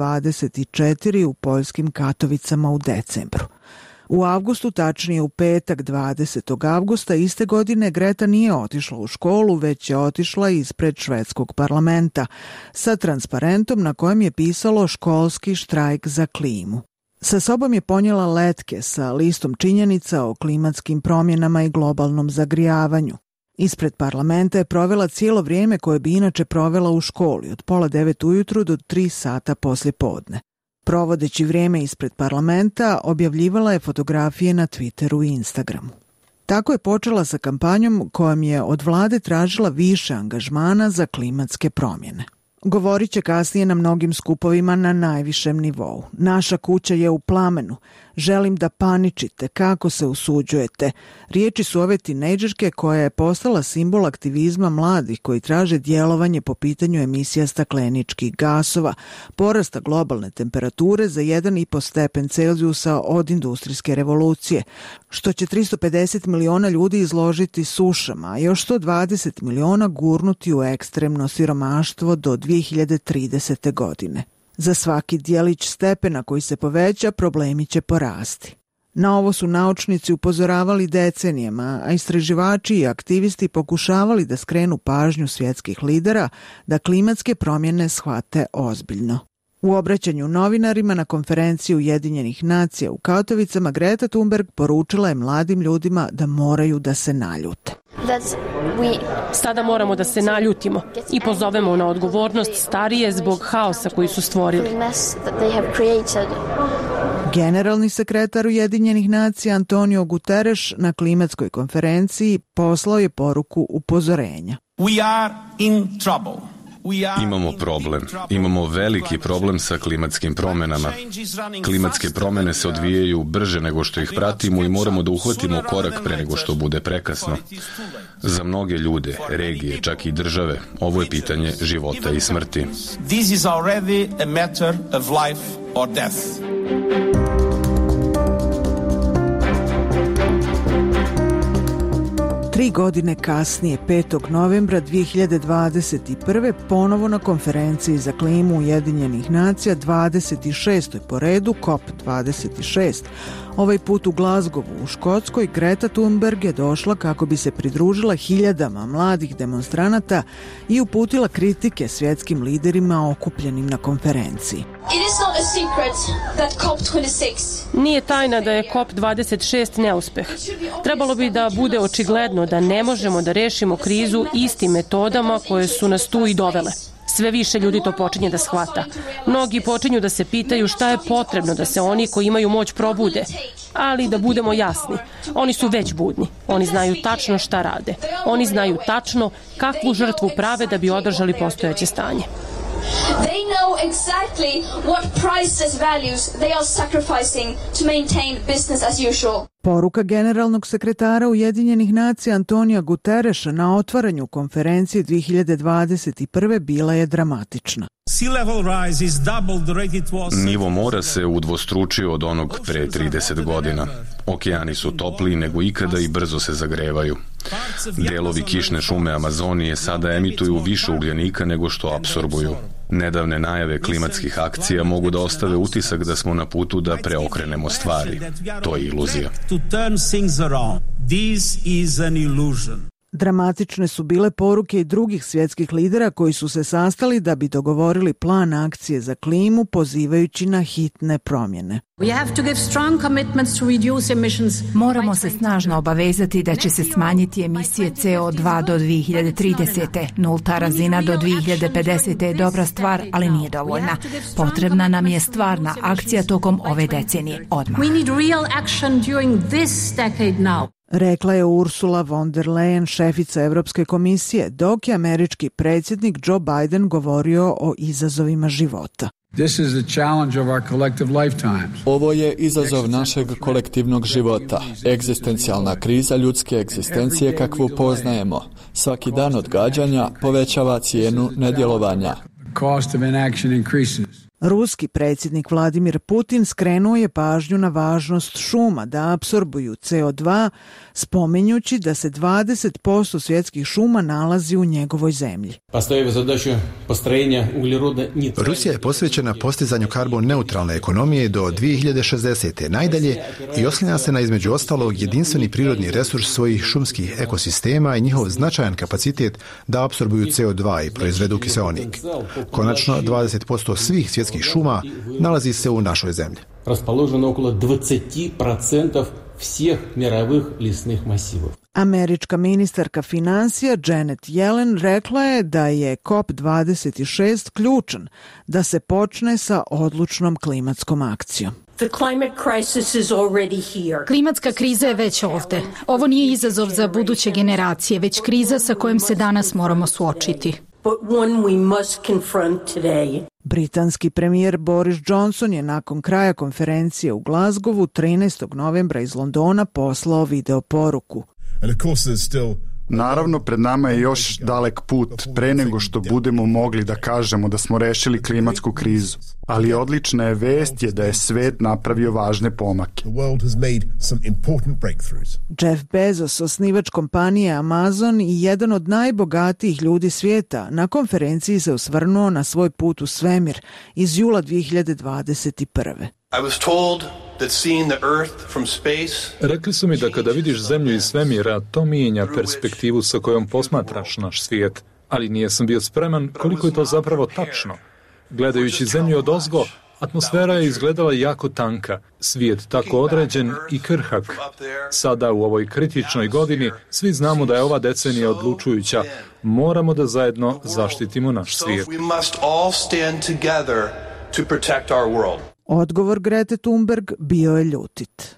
COP24 u poljskim Katovicama u decembru. U avgustu, tačnije u petak 20. avgusta iste godine, Greta nije otišla u školu, već je otišla ispred švedskog parlamenta sa transparentom na kojem je pisalo školski štrajk za klimu. Sa sobom je ponijela letke sa listom činjenica o klimatskim promjenama i globalnom zagrijavanju. Ispred parlamenta je provela cijelo vrijeme koje bi inače provela u školi, od 8:30 ujutru do 3 sata poslje podne. Provodeći vrijeme ispred parlamenta, objavljivala je fotografije na Twitteru i Instagramu. Tako je počela sa kampanjom kojom je od vlade tražila više angažmana za klimatske promjene. Govorit će kasnije na mnogim skupovima na najvišem nivou. Naša kuća je u plamenu. Želim da paničite. Kako se usuđujete? Riječi su ove tinejdžerke koja je postala simbol aktivizma mladih koji traže djelovanje po pitanju emisija stakleničkih gasova, porasta globalne temperature za 1,5 stepen Celzijusa od industrijske revolucije, što će 350 miliona ljudi izložiti sušama, a još 120 miliona gurnuti u ekstremno siromaštvo do 2030. godine. Za svaki dijelić stepena koji se poveća, problemi će porasti. Na ovo su naučnici upozoravali decenijama, a istraživači i aktivisti pokušavali da skrenu pažnju svjetskih lidera da klimatske promjene shvate ozbiljno. U obraćanju novinarima na konferenciji Ujedinjenih nacija u Katovicama, Greta Thunberg poručila je mladim ljudima da moraju da se naljute. Sada moramo da se naljutimo i pozovemo na odgovornost starije zbog haosa koji su stvorili. Generalni sekretar Ujedinjenih nacija Antonio Guterres na klimatskoj konferenciji poslao je poruku upozorenja. We are in trouble. Imamo problem. Imamo veliki problem sa klimatskim promjenama. Klimatske promjene se odvijaju brže nego što ih pratimo i moramo da uhvatimo korak pre nego što bude prekasno. Za mnoge ljude, regije, čak i države, ovo je pitanje života i smrti. This is already a matter of life or death. Tri godine kasnije, 5. novembra 2021. ponovo na konferenciji za klimu Ujedinjenih nacija, 26. po redu, COP26, Ovaj put u Glazgovu u Škotskoj Greta Thunberg je došla kako bi se pridružila hiljadama mladih demonstranata i uputila kritike svjetskim liderima okupljenim na konferenciji. Nije tajna da je COP26 neuspeh. Trebalo bi da bude očigledno da ne možemo da rešimo krizu istim metodama koje su nas tu i dovele. Sve više ljudi to počinje da shvata. Mnogi počinju da se pitaju šta je potrebno da se oni koji imaju moć probude. Ali da budemo jasni, oni su već budni. Oni znaju tačno šta rade. Oni znaju tačno kakvu žrtvu prave da bi održali postojeće stanje. They know exactly what priceless values they are sacrificing to maintain business as usual. Poruka generalnog sekretara Ujedinjenih nacija Antonija Gutereša na otvaranju konferencije 2021. bila je dramatična. Nivo mora se udvostručio od onog pre 30 godina. Okeani su topliji nego ikada i brzo se zagrevaju. Delovi kišne šume Amazonije sada emituju više ugljenika nego što apsorbuju. Nedavne najave klimatskih akcija mogu da ostave utisak da smo na putu da preokrenemo stvari. To je iluzija. Dramatične su bile poruke i drugih svjetskih lidera koji su se sastali da bi dogovorili plan akcije za klimu pozivajući na hitne promjene. Moramo se snažno obavezati da će se smanjiti emisije CO2 do 2030. Nulta razina do 2050. je dobra stvar, ali nije dovoljna. Potrebna nam je stvarna akcija tokom ove decenije, odmah. Rekla je Ursula von der Leyen, šefica Evropske komisije, dok je američki predsjednik Joe Biden govorio o izazovima života. Ovo je izazov našeg kolektivnog života, egzistencijalna kriza ljudske egzistencije kakvu poznajemo. Svaki dan odgađanja povećava cijenu nedjelovanja. Ruski predsjednik Vladimir Putin skrenuo je pažnju na važnost šuma da apsorbuju CO2, spominjući da se 20% svjetskih šuma nalazi u njegovoj zemlji. Rusija je posvećena postizanju karbon neutralne ekonomije do 2060. najdalje i oslanja se na između ostalog jedinstveni prirodni resurs svojih šumskih ekosistema i njihov značajan kapacitet da apsorbuju CO2 i proizvedu kiseonik. Konačno, 20% svih svjetskih šuma nalazi se u našoj zemlji. Raspoloženo okolo 20% svih mirovih lisnih masivov. Američka ministarka financija Janet Yellen rekla je da je COP26 ključan da se počne sa odlučnom klimatskom akcijom. Klimatska kriza je već ovde. Ovo nije izazov za buduće generacije, već kriza sa kojom se danas moramo suočiti. Britanski premijer Boris Johnson je nakon kraja konferencije u Glazgovu 13. novembra iz Londona poslao video poruku. Naravno, pred nama je još dalek put pre nego što budemo mogli da kažemo da smo rešili klimatsku krizu. Ali odlična je vest da je svet napravio važne pomake. Jeff Bezos, osnivač kompanije Amazon i jedan od najbogatijih ljudi svijeta, na konferenciji se osvrnuo na svoj put u svemir iz jula 2021. Rekli su mi da kada vidiš zemlju iz svemira, to mijenja perspektivu sa kojom posmatraš naš svijet, ali nisam bio spreman koliko je to zapravo tačno. Gledajući zemlju odozgo, atmosfera je izgledala jako tanka, svijet tako određen i krhak. Sada u ovoj kritičnoj godini svi znamo da je ova decenija odlučujuća. Moramo da zajedno zaštitimo naš svijet. Odgovor Grete Thunberg bio je ljutit.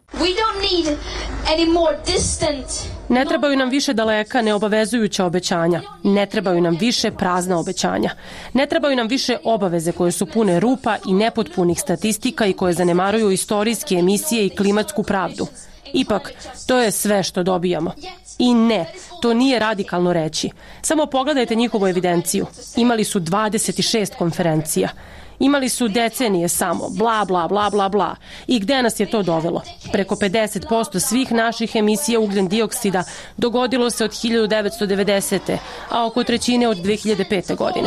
Ne trebaju nam više daleka neobavezujuća obećanja. Ne trebaju nam više prazna obećanja. Ne trebaju nam više obaveze koje su pune rupa i nepotpunih statistika i koje zanemaruju istorijske emisije i klimatsku pravdu. Ipak, to je sve što dobijamo. I ne, to nije radikalno reći. Samo pogledajte njihovu evidenciju. Imali su 26 konferencija. Imali su decenije samo, bla, bla, bla, bla, bla. I gde nas je to dovelo? Preko 50% svih naših emisija ugljen dioksida dogodilo se od 1990. a oko trećine od 2005. godine.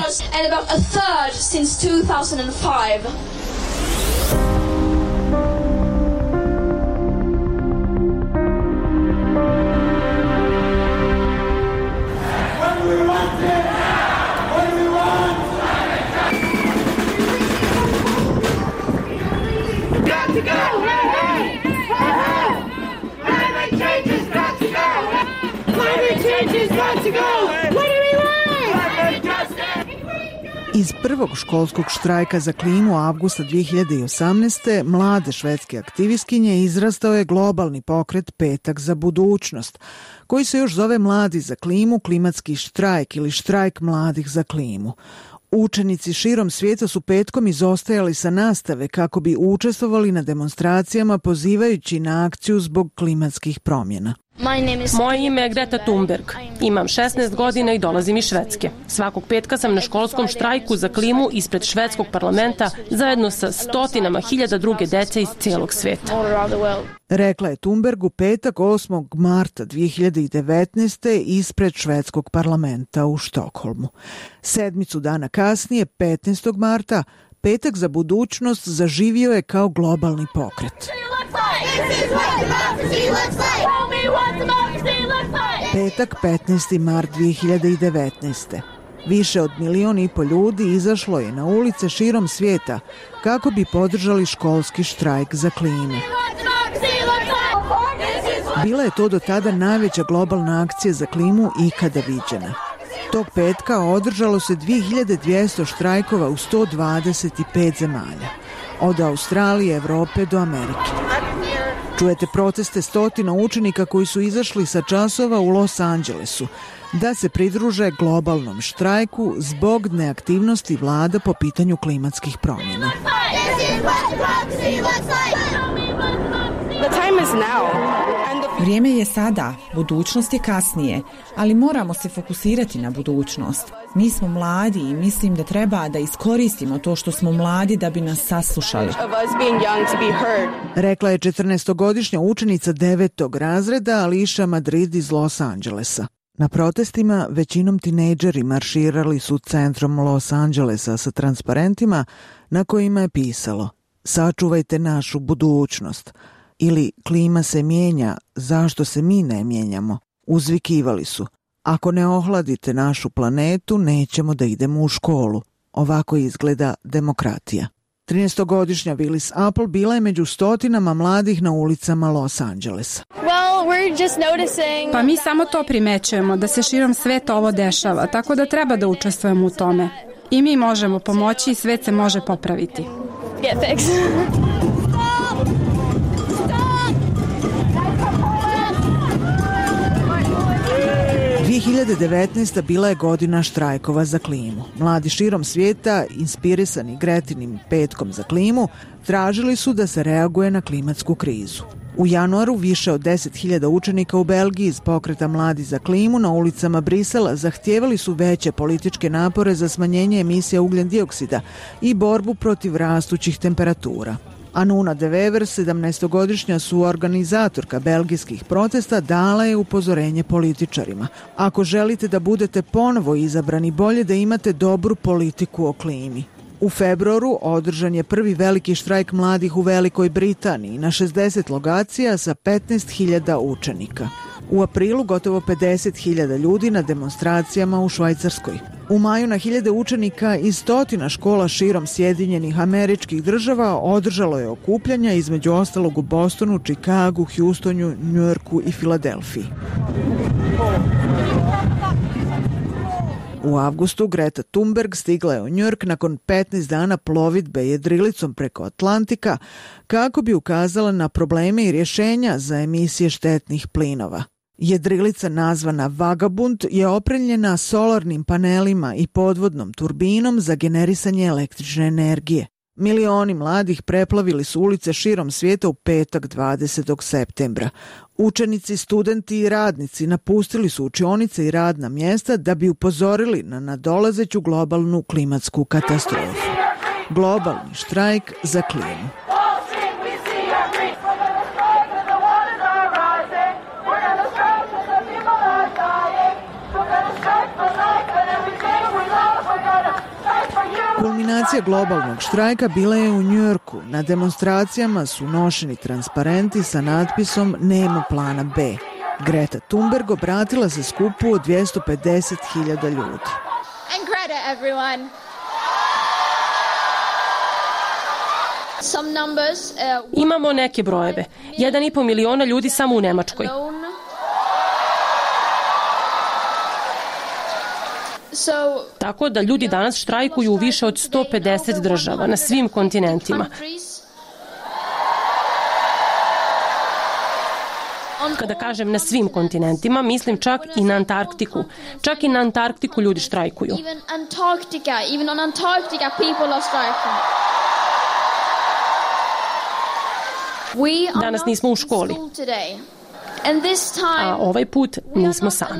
Iz prvog školskog štrajka za klimu avgusta 2018. mlade švedske aktivistkinje izrastao je globalni pokret Petak za budućnost, koji se još zove Mladi za klimu, klimatski štrajk ili štrajk mladih za klimu. Učenici širom svijeta su petkom izostajali sa nastave kako bi učestvovali na demonstracijama pozivajući na akciju zbog klimatskih promjena. Moje ime je Greta Thunberg. Imam 16 godina i dolazim iz Švedske. Svakog petka sam na školskom štrajku za klimu ispred švedskog parlamenta zajedno sa stotinama hiljada druge dece iz cijelog svijeta. Rekla je Thunberg u petak 8. marta 2019. ispred švedskog parlamenta u Štokholmu. Sedmicu dana kasnije, 15. marta, Petak za budućnost zaživio je kao globalni pokret. Petak 15. mart 2019. Više od 1,5 milijuna ljudi izašlo je na ulice širom svijeta kako bi podržali školski štrajk za klimu. Bila je to do tada najveća globalna akcija za klimu ikada viđena. Tog petka održalo se 2200 štrajkova u 125 zemalja, od Australije, Evrope do Amerike. Čujete proteste stotina učenika koji su izašli sa časova u Los Angelesu da se pridruže globalnom štrajku zbog neaktivnosti vlada po pitanju klimatskih promjena. Vrijeme je sada, budućnost je kasnije, ali moramo se fokusirati na budućnost. Mi smo mladi i mislim da treba da iskoristimo to što smo mladi da bi nas saslušali. Rekla je 14-godišnja učenica 9. razreda Alicia Madrid iz Los Angelesa. Na protestima većinom tinejdžeri marširali su centrom Los Angelesa sa transparentima na kojima je pisalo: "Sačuvajte našu budućnost" ili "Klima se mijenja, zašto se mi ne mijenjamo?" Uzvikivali su: "Ako ne ohladite našu planetu, nećemo da idemo u školu. Ovako izgleda demokratija." 13-godišnja Willis Apple bila je među stotinama mladih na ulicama Los Angelesa. Pa mi samo to primećujemo, da se širom sveta ovo dešava, tako da treba da učestvujemo u tome. I mi možemo pomoći i svet se može popraviti. 2019. bila je godina štrajkova za klimu. Mladi širom svijeta, inspirisani Gretinim petkom za klimu, tražili su da se reaguje na klimatsku krizu. U januaru više od 10.000 učenika u Belgiji iz pokreta Mladi za klimu na ulicama Brisela zahtijevali su veće političke napore za smanjenje emisija ugljen dioksida i borbu protiv rastućih temperatura. Anuna de Wever, 17-godišnja suorganizatorka belgijskih protesta, dala je upozorenje političarima: "Ako želite da budete ponovo izabrani, bolje da imate dobru politiku o klimi." U februaru održan je prvi veliki štrajk mladih u Velikoj Britaniji na 60 lokacija sa 15.000 učenika. U aprilu gotovo 50.000 ljudi na demonstracijama u Švajcarskoj. U maju na 1000 učenika iz stotina škola širom Sjedinjenih Američkih Država održalo je okupljanja, između ostalog u Bostonu, Čikagu, Houstonu, Njujorku i Filadelfiji. U avgustu Greta Thunberg stigla je u Njujork nakon 15 dana plovidbe jedrilicom preko Atlantika kako bi ukazala na probleme i rješenja za emisije štetnih plinova. Jedrilica nazvana Vagabund je opremljena solarnim panelima i podvodnom turbinom za generisanje električne energije. Milioni mladih preplavili su ulice širom svijeta u petak 20. septembra. Učenici, studenti i radnici napustili su učionice i radna mjesta da bi upozorili na nadolazeću globalnu klimatsku katastrofu. Globalni štrajk za klimu. Kulminacija globalnog štrajka bila je u Njujorku. Na demonstracijama su nošeni transparenti sa natpisom "Nema plana B". Greta Thunberg obratila se skupu od 250.000 ljudi. Imamo neke brojeve. 1,5 miliona ljudi samo u Nemačkoj. Tako da ljudi danas štrajkuju u više od 150 država na svim kontinentima. Kada kažem na svim kontinentima, mislim čak i na Antarktiku. Čak i na Antarktiku ljudi štrajkuju. Danas nismo u školi. A ovaj put nismo sami.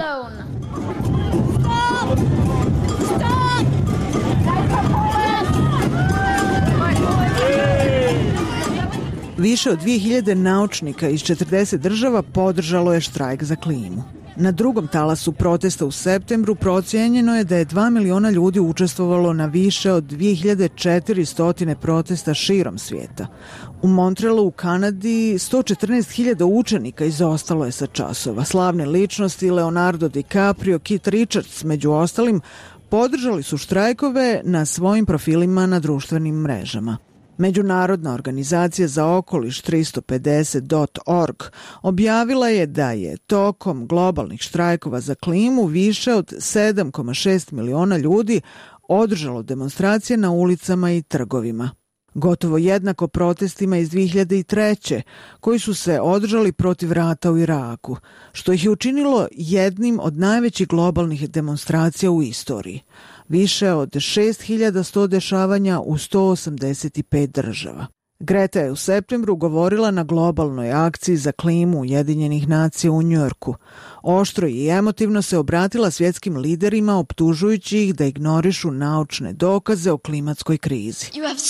Više od 2000 naučnika iz 40 država podržalo je štrajk za klimu. Na drugom talasu protesta u septembru procijenjeno je da je 2 miliona ljudi učestvovalo na više od 2400 protesta širom svijeta. U Montrealu u Kanadi 114.000 učenika izostalo je sa časova. Slavne ličnosti Leonardo DiCaprio, Keith Richards među ostalim podržali su štrajkove na svojim profilima na društvenim mrežama. Međunarodna organizacija za okoliš 350.org objavila je da je tokom globalnih štrajkova za klimu više od 7,6 miliona ljudi održalo demonstracije na ulicama i trgovima. Gotovo jednako protestima iz 2003. koji su se održali protiv rata u Iraku, što ih je učinilo jednim od najvećih globalnih demonstracija u istoriji. Više od 6100 dešavanja u 185 država. Greta je u septembru govorila na globalnoj akciji za klimu Ujedinjenih nacija u Njujorku. Oštro i emotivno se obratila svjetskim liderima optužujući ih da ignorišu naučne dokaze o klimatskoj krizi.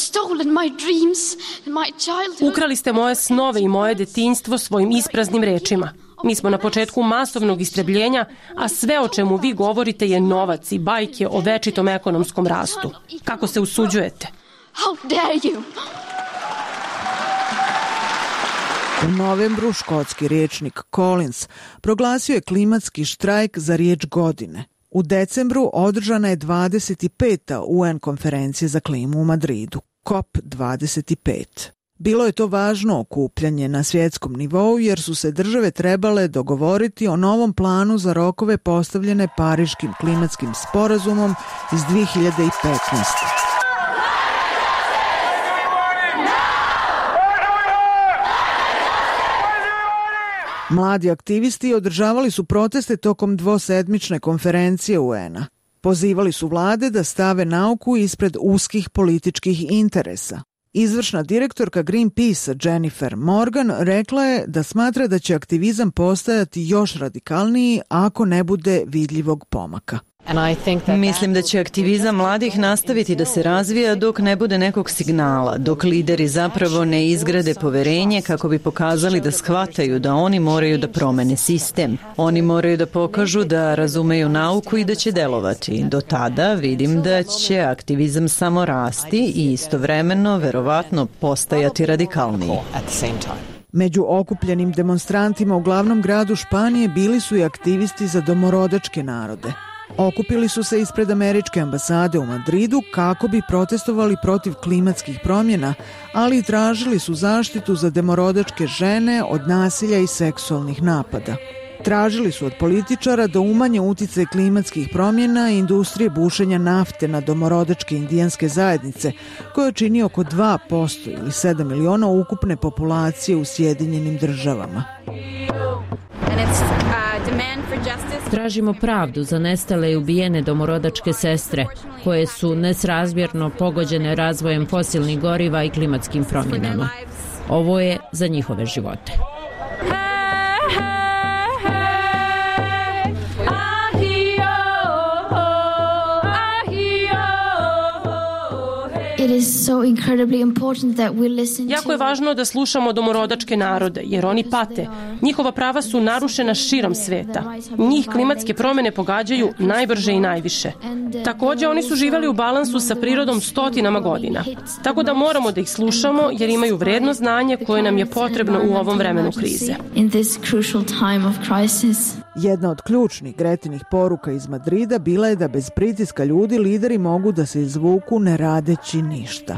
Ukrali ste moje snove i moje detinjstvo svojim ispraznim rečima. Mi smo na početku masovnog istrebljenja, a sve o čemu vi govorite je novac i bajke o večitom ekonomskom rastu. Kako se usuđujete? U novembru škotski rječnik Collins proglasio je klimatski štrajk za riječ godine. U decembru održana je 25. UN konferencija za klimu u Madridu, COP25. Bilo je to važno okupljanje na svjetskom nivou jer su se države trebale dogovoriti o novom planu za rokove postavljene Pariškim klimatskim sporazumom iz 2015. Mladi aktivisti održavali su proteste tokom dvosedmične konferencije UN-a. Pozivali su vlade da stave nauku ispred uskih političkih interesa. Izvršna direktorka Greenpeace Jennifer Morgan rekla je da smatra da će aktivizam postajati još radikalniji ako ne bude vidljivog pomaka. Mislim da će aktivizam mladih nastaviti da se razvija dok ne bude nekog signala, dok lideri zapravo ne izgrade poverenje kako bi pokazali da shvataju da oni moraju da promene sistem. Oni moraju da pokažu da razumeju nauku i da će delovati. Do tada vidim da će aktivizam samo rasti i istovremeno verovatno postajati radikalniji. Među okupljenim demonstrantima u glavnom gradu Španije bili su i aktivisti za domorodačke narode. Okupili su se ispred američke ambasade u Madridu kako bi protestovali protiv klimatskih promjena, ali i tražili su zaštitu za domorodačke žene od nasilja i seksualnih napada. Tražili su od političara da umanje uticaj klimatskih promjena i industrije bušenja nafte na domorodačke indijanske zajednice, koje čini oko 2% ili 7 miliona ukupne populacije u Sjedinjenim državama. Tražimo pravdu za nestale i ubijene domorodačke sestre, koje su nesrazmjerno pogođene razvojem fosilnih goriva i klimatskim promjenama. Ovo je za njihove živote. Jako je važno da slušamo domorodačke narode, jer oni pate. Njihova prava su narušena širom sveta. Njih klimatske promjene pogađaju najbrže i najviše. Također, oni su živjeli u balansu sa prirodom stotinama godina. Tako da moramo da ih slušamo, jer imaju vredno znanje koje nam je potrebno u ovom vremenu krize. Jedna od ključnih Gretinih poruka iz Madrida bila je da bez pritiska ljudi lideri mogu da se izvuku ne radeći ništa.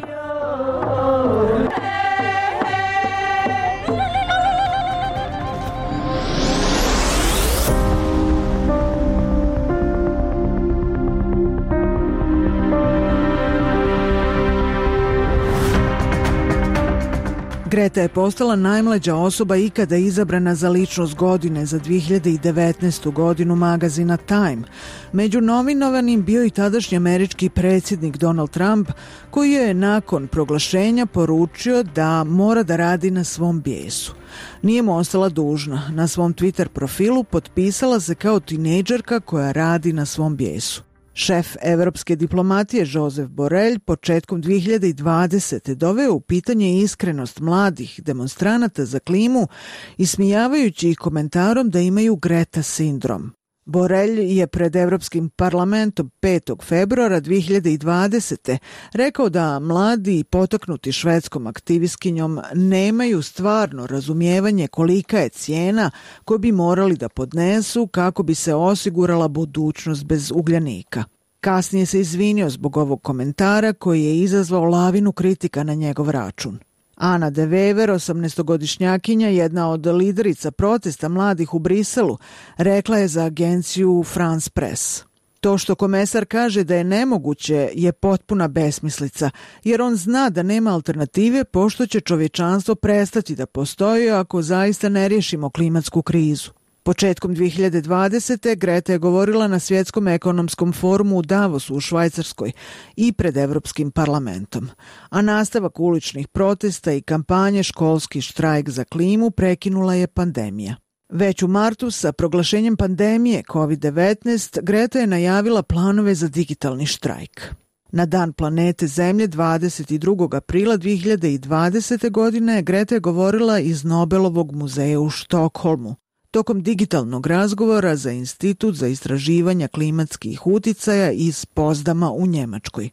Greta je postala najmlađa osoba ikada izabrana za ličnost godine za 2019. godinu magazina Time. Među nominovanim bio i tadašnji američki predsjednik Donald Trump, koji je nakon proglašenja poručio da mora da radi na svom bijesu. Nije mu ostala dužna. Na svom Twitter profilu potpisala se kao tinejdžerka koja radi na svom bijesu. Šef evropske diplomatije Josep Borrell početkom 2020. doveo u pitanje iskrenost mladih demonstranata za klimu, ismijavajući ih komentarom da imaju Greta sindrom. Borrell je pred Evropskim parlamentom 5. februara 2020. rekao da mladi potaknuti švedskom aktivistkinjom nemaju stvarno razumijevanje kolika je cijena koju bi morali da podnesu kako bi se osigurala budućnost bez ugljanika. Kasnije se izvinio zbog ovog komentara koji je izazvao lavinu kritika na njegov račun. Ana de Wever, 18-godišnjakinja, jedna od liderica protesta mladih u Briselu, rekla je za agenciju France Press: "To što komesar kaže da je nemoguće je potpuna besmislica, jer on zna da nema alternative pošto će čovječanstvo prestati da postoji ako zaista ne riješimo klimatsku krizu." Početkom 2020. Greta je govorila na Svjetskom ekonomskom forumu u Davosu u Švajcarskoj i pred Evropskim parlamentom. A nastavak uličnih protesta i kampanje Školski štrajk za klimu prekinula je pandemija. Već u martu sa proglašenjem pandemije COVID-19 Greta je najavila planove za digitalni štrajk. Na Dan planete Zemlje 22. aprila 2020. godine Greta je govorila iz Nobelovog muzeja u Štokholmu. Tokom digitalnog razgovora za Institut za istraživanja klimatskih uticaja iz Pozdama u Njemačkoj.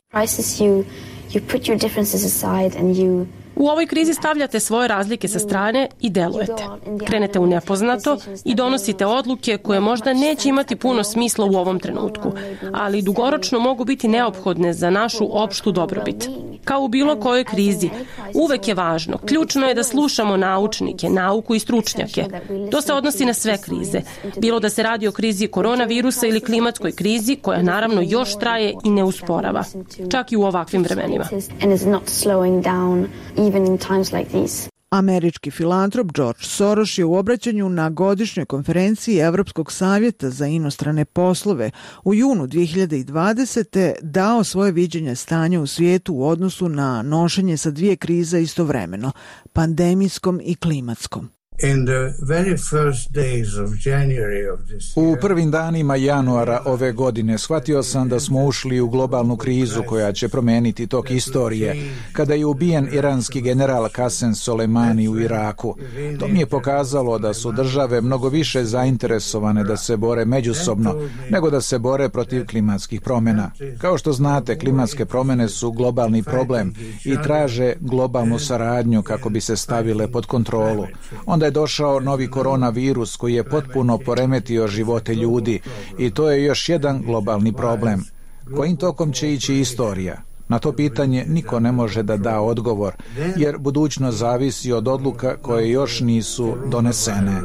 U ovoj krizi stavljate svoje razlike sa strane i delujete. Krenete u nepoznato i donosite odluke koje možda neće imati puno smisla u ovom trenutku, ali dugoročno mogu biti neophodne za našu opštu dobrobit. Kao u bilo kojoj krizi, uvek je važno, ključno je da slušamo naučnike, nauku i stručnjake. To se odnosi na sve krize, bilo da se radi o krizi koronavirusa ili klimatskoj krizi, koja naravno još traje i ne usporava, čak i u ovakvim vremenima. Američki filantrop George Soros je u obraćanju na godišnjoj konferenciji Evropskog savjeta za inostrane poslove u junu 2020. dao svoje viđenje stanja u svijetu u odnosu na nošenje sa dvije krize istovremeno, pandemijskom i klimatskom. U prvim danima januara ove godine shvatio sam da smo ušli u globalnu krizu koja će promijeniti tok istorije, kada je ubijen iranski general Qasem Soleimani u Iraku. To mi je pokazalo da su države mnogo više zainteresovane da se bore međusobno nego da se bore protiv klimatskih promjena. Kao što znate, klimatske promjene su globalni problem i traže globalnu saradnju kako bi se stavile pod kontrolu. Onda je došao novi koronavirus koji je potpuno poremetio živote ljudi i to je još jedan globalni problem. Kojim tokom će ići istorija? Na to pitanje niko ne može da da odgovor, jer budućnost zavisi od odluka koje još nisu donesene.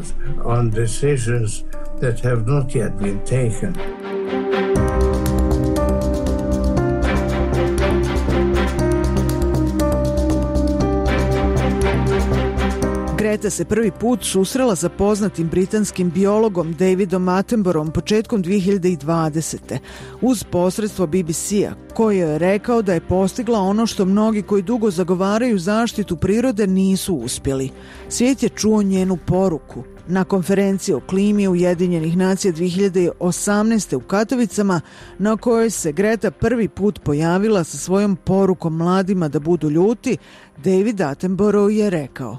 Greta se prvi put susrela sa poznatim britanskim biologom Davidom Attenboroughom početkom 2020. uz posredstvo BBC-a, koji je rekao da je postigla ono što mnogi koji dugo zagovaraju zaštitu prirode nisu uspjeli. Svijet je čuo njenu poruku. Na konferenciji o klimi Ujedinjenih nacija 2018. u Katovicama, na kojoj se Greta prvi put pojavila sa svojom porukom mladima da budu ljuti, David Attenborough je rekao: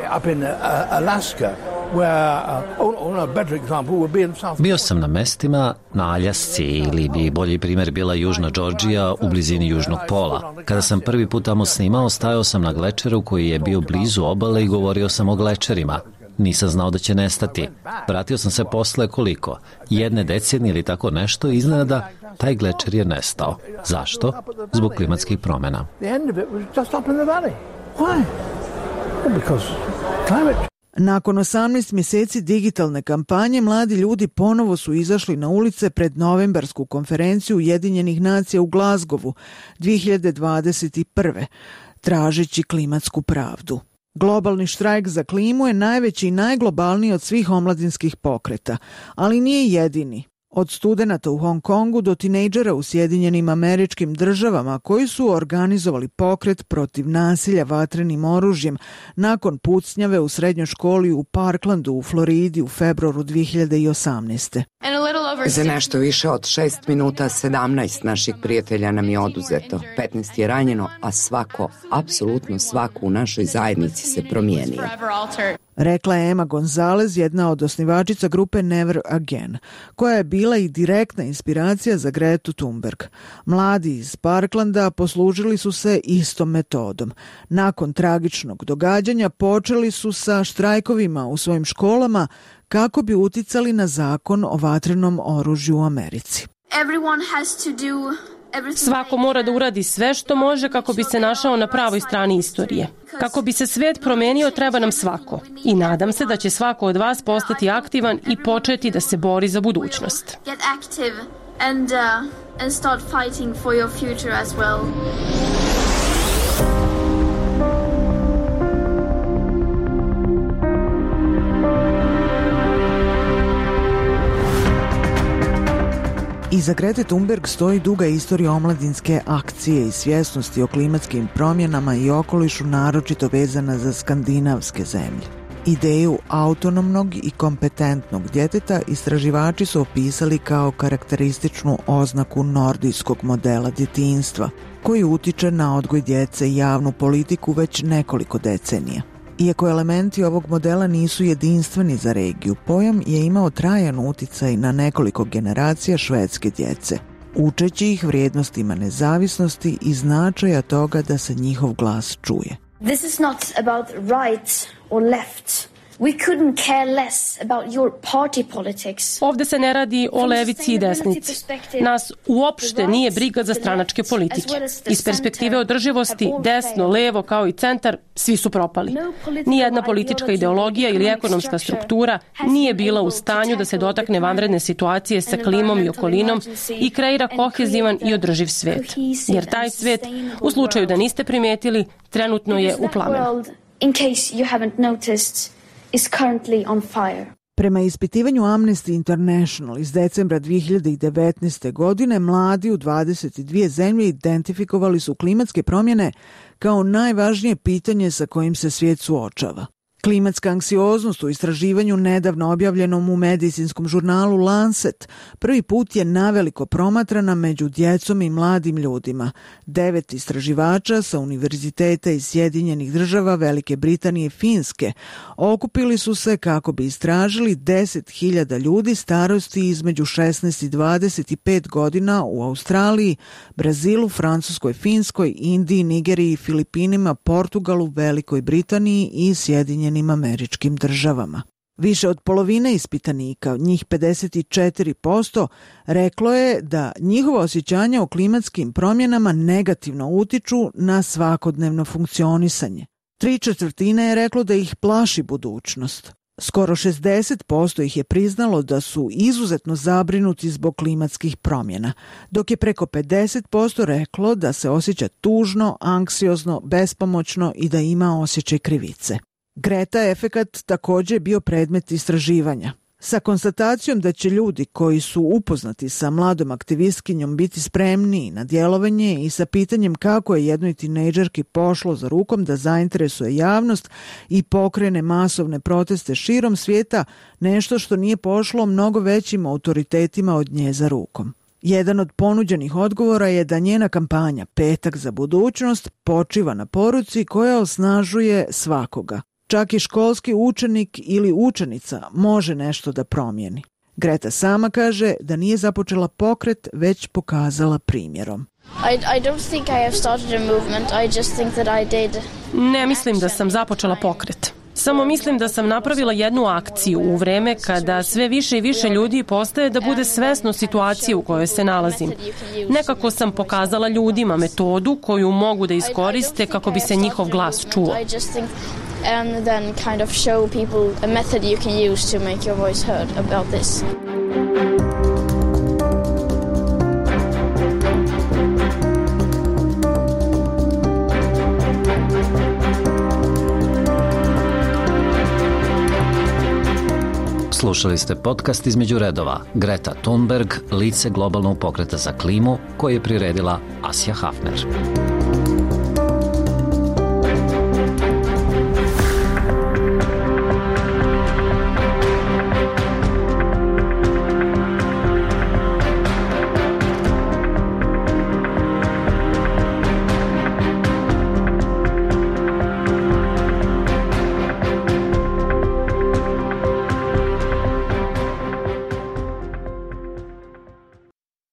Bio sam na mestima na Aljasci ili bi bolji primjer bila Južna Džordžija u blizini Južnog pola. Kada sam prvi put tamo snimao, stajao sam na glečeru koji je bio blizu obale i govorio sam o glečerima. Nisam znao da će nestati. Vratio sam se posle koliko? 1 decenije ili tako nešto i iznenada taj glečer je nestao. Zašto? Zbog klimatskih promjena. Nakon 18 mjeseci digitalne kampanje, mladi ljudi ponovo su izašli na ulice pred novembarsku konferenciju Ujedinjenih nacija u Glasgowu 2021. tražeći klimatsku pravdu. Globalni štrajk za klimu je najveći i najglobalniji od svih omladinskih pokreta, ali nije jedini. Od studenata u Hong Kongu do tinejdžera u Sjedinjenim Američkim Državama koji su organizovali pokret protiv nasilja vatrenim oružjem nakon pucnjave u srednjoj školi u Parklandu u Floridi u februaru 2018. Za nešto više od 6 minuta 17 naših prijatelja nam je oduzeto, 15 je ranjeno, a svako, apsolutno svako u našoj zajednici se promijenio. Rekla je Emma Gonzalez, jedna od osnivačica grupe Never Again, koja je bila i direktna inspiracija za Gretu Thunberg. Mladi iz Parklanda poslužili su se istom metodom. Nakon tragičnog događanja počeli su sa štrajkovima u svojim školama kako bi uticali na zakon o vatrenom oružju u Americi. Svako mora da uradi sve što može kako bi se našao na pravoj strani istorije. Kako bi se svet promenio, treba nam svako. I nadam se da će svako od vas postati aktivan i početi da se bori za budućnost. Iza Grete Thunberg stoji duga istorija omladinske akcije i svjesnosti o klimatskim promjenama i okolišu, naročito vezana za skandinavske zemlje. Ideju autonomnog i kompetentnog djeteta istraživači su opisali kao karakterističnu oznaku nordijskog modela djetinjstva, koji utiče na odgoj djece i javnu politiku već nekoliko decenija. Iako elementi ovog modela nisu jedinstveni za regiju, pojam je imao trajan uticaj na nekoliko generacija švedske djece, učeći ih vrijednostima nezavisnosti i značaja toga da se njihov glas čuje. This is not about right or left. We couldn't care less about your party politics. Ovde se ne radi o levici i desnici. Nas uopšte nije briga za stranačke politike. Iz perspektive održivosti, desno, levo kao i centar, svi su propali. Nijedna politička ideologija ili ekonomska struktura nije bila u stanju da se dotakne vanredne situacije sa klimom i okolinom i kreira kohezivan i održiv svet. Jer taj svet, u slučaju da niste primetili, trenutno je u plamenu. In case you haven't noticed, is currently on fire. Prema ispitivanju Amnesty International iz decembra 2019. godine, mladi u 22 zemlje identifikovali su klimatske promjene kao najvažnije pitanje sa kojim se svijet suočava. Klimatska anksioznost u istraživanju nedavno objavljenom u medicinskom žurnalu Lancet prvi put je naveliko promatrana među djecom i mladim ljudima. 9 istraživača sa univerziteta iz Sjedinjenih Država, Velike Britanije i Finske okupili su se kako bi istražili 10.000 ljudi starosti između 16 i 25 godina u Australiji, Brazilu, Francuskoj, Finskoj, Indiji, Nigeriji, Filipinima, Portugalu, Velikoj Britaniji i Sjedinjenim Američkim Državama. Više od polovine ispitanika, njih 54%, reklo je da njihova osjećanja o klimatskim promjenama negativno utiču na svakodnevno funkcionisanje. 3/4 je reklo da ih plaši budućnost. Skoro 60% ih je priznalo da su izuzetno zabrinuti zbog klimatskih promjena, dok je preko 50% reklo da se osjeća tužno, anksiozno, bespomoćno i da ima osjećaj krivice. Greta efekat također je bio predmet istraživanja. Sa konstatacijom da će ljudi koji su upoznati sa mladom aktivistkinjom biti spremniji na djelovanje i sa pitanjem kako je jednoj tinejdžerki pošlo za rukom da zainteresuje javnost i pokrene masovne proteste širom svijeta, nešto što nije pošlo mnogo većim autoritetima od nje za rukom. Jedan od ponuđenih odgovora je da njena kampanja Petak za budućnost počiva na poruci koja osnažuje svakoga. Čak i školski učenik ili učenica može nešto da promijeni. Greta sama kaže da nije započela pokret, već pokazala primjerom. Ne mislim da sam započela pokret. Samo mislim da sam napravila jednu akciju u vreme kada sve više i više ljudi postaje da bude svesno situacije u kojoj se nalazim. Nekako sam pokazala ljudima metodu koju mogu da iskoriste kako bi se njihov glas čuo. And then kind of show people a method you can use to make your voice heard about this. Slušali ste podcast Između redova. Greta Thunberg, lice globalnog pokreta za klimu, koji je priredila Asja Hafner.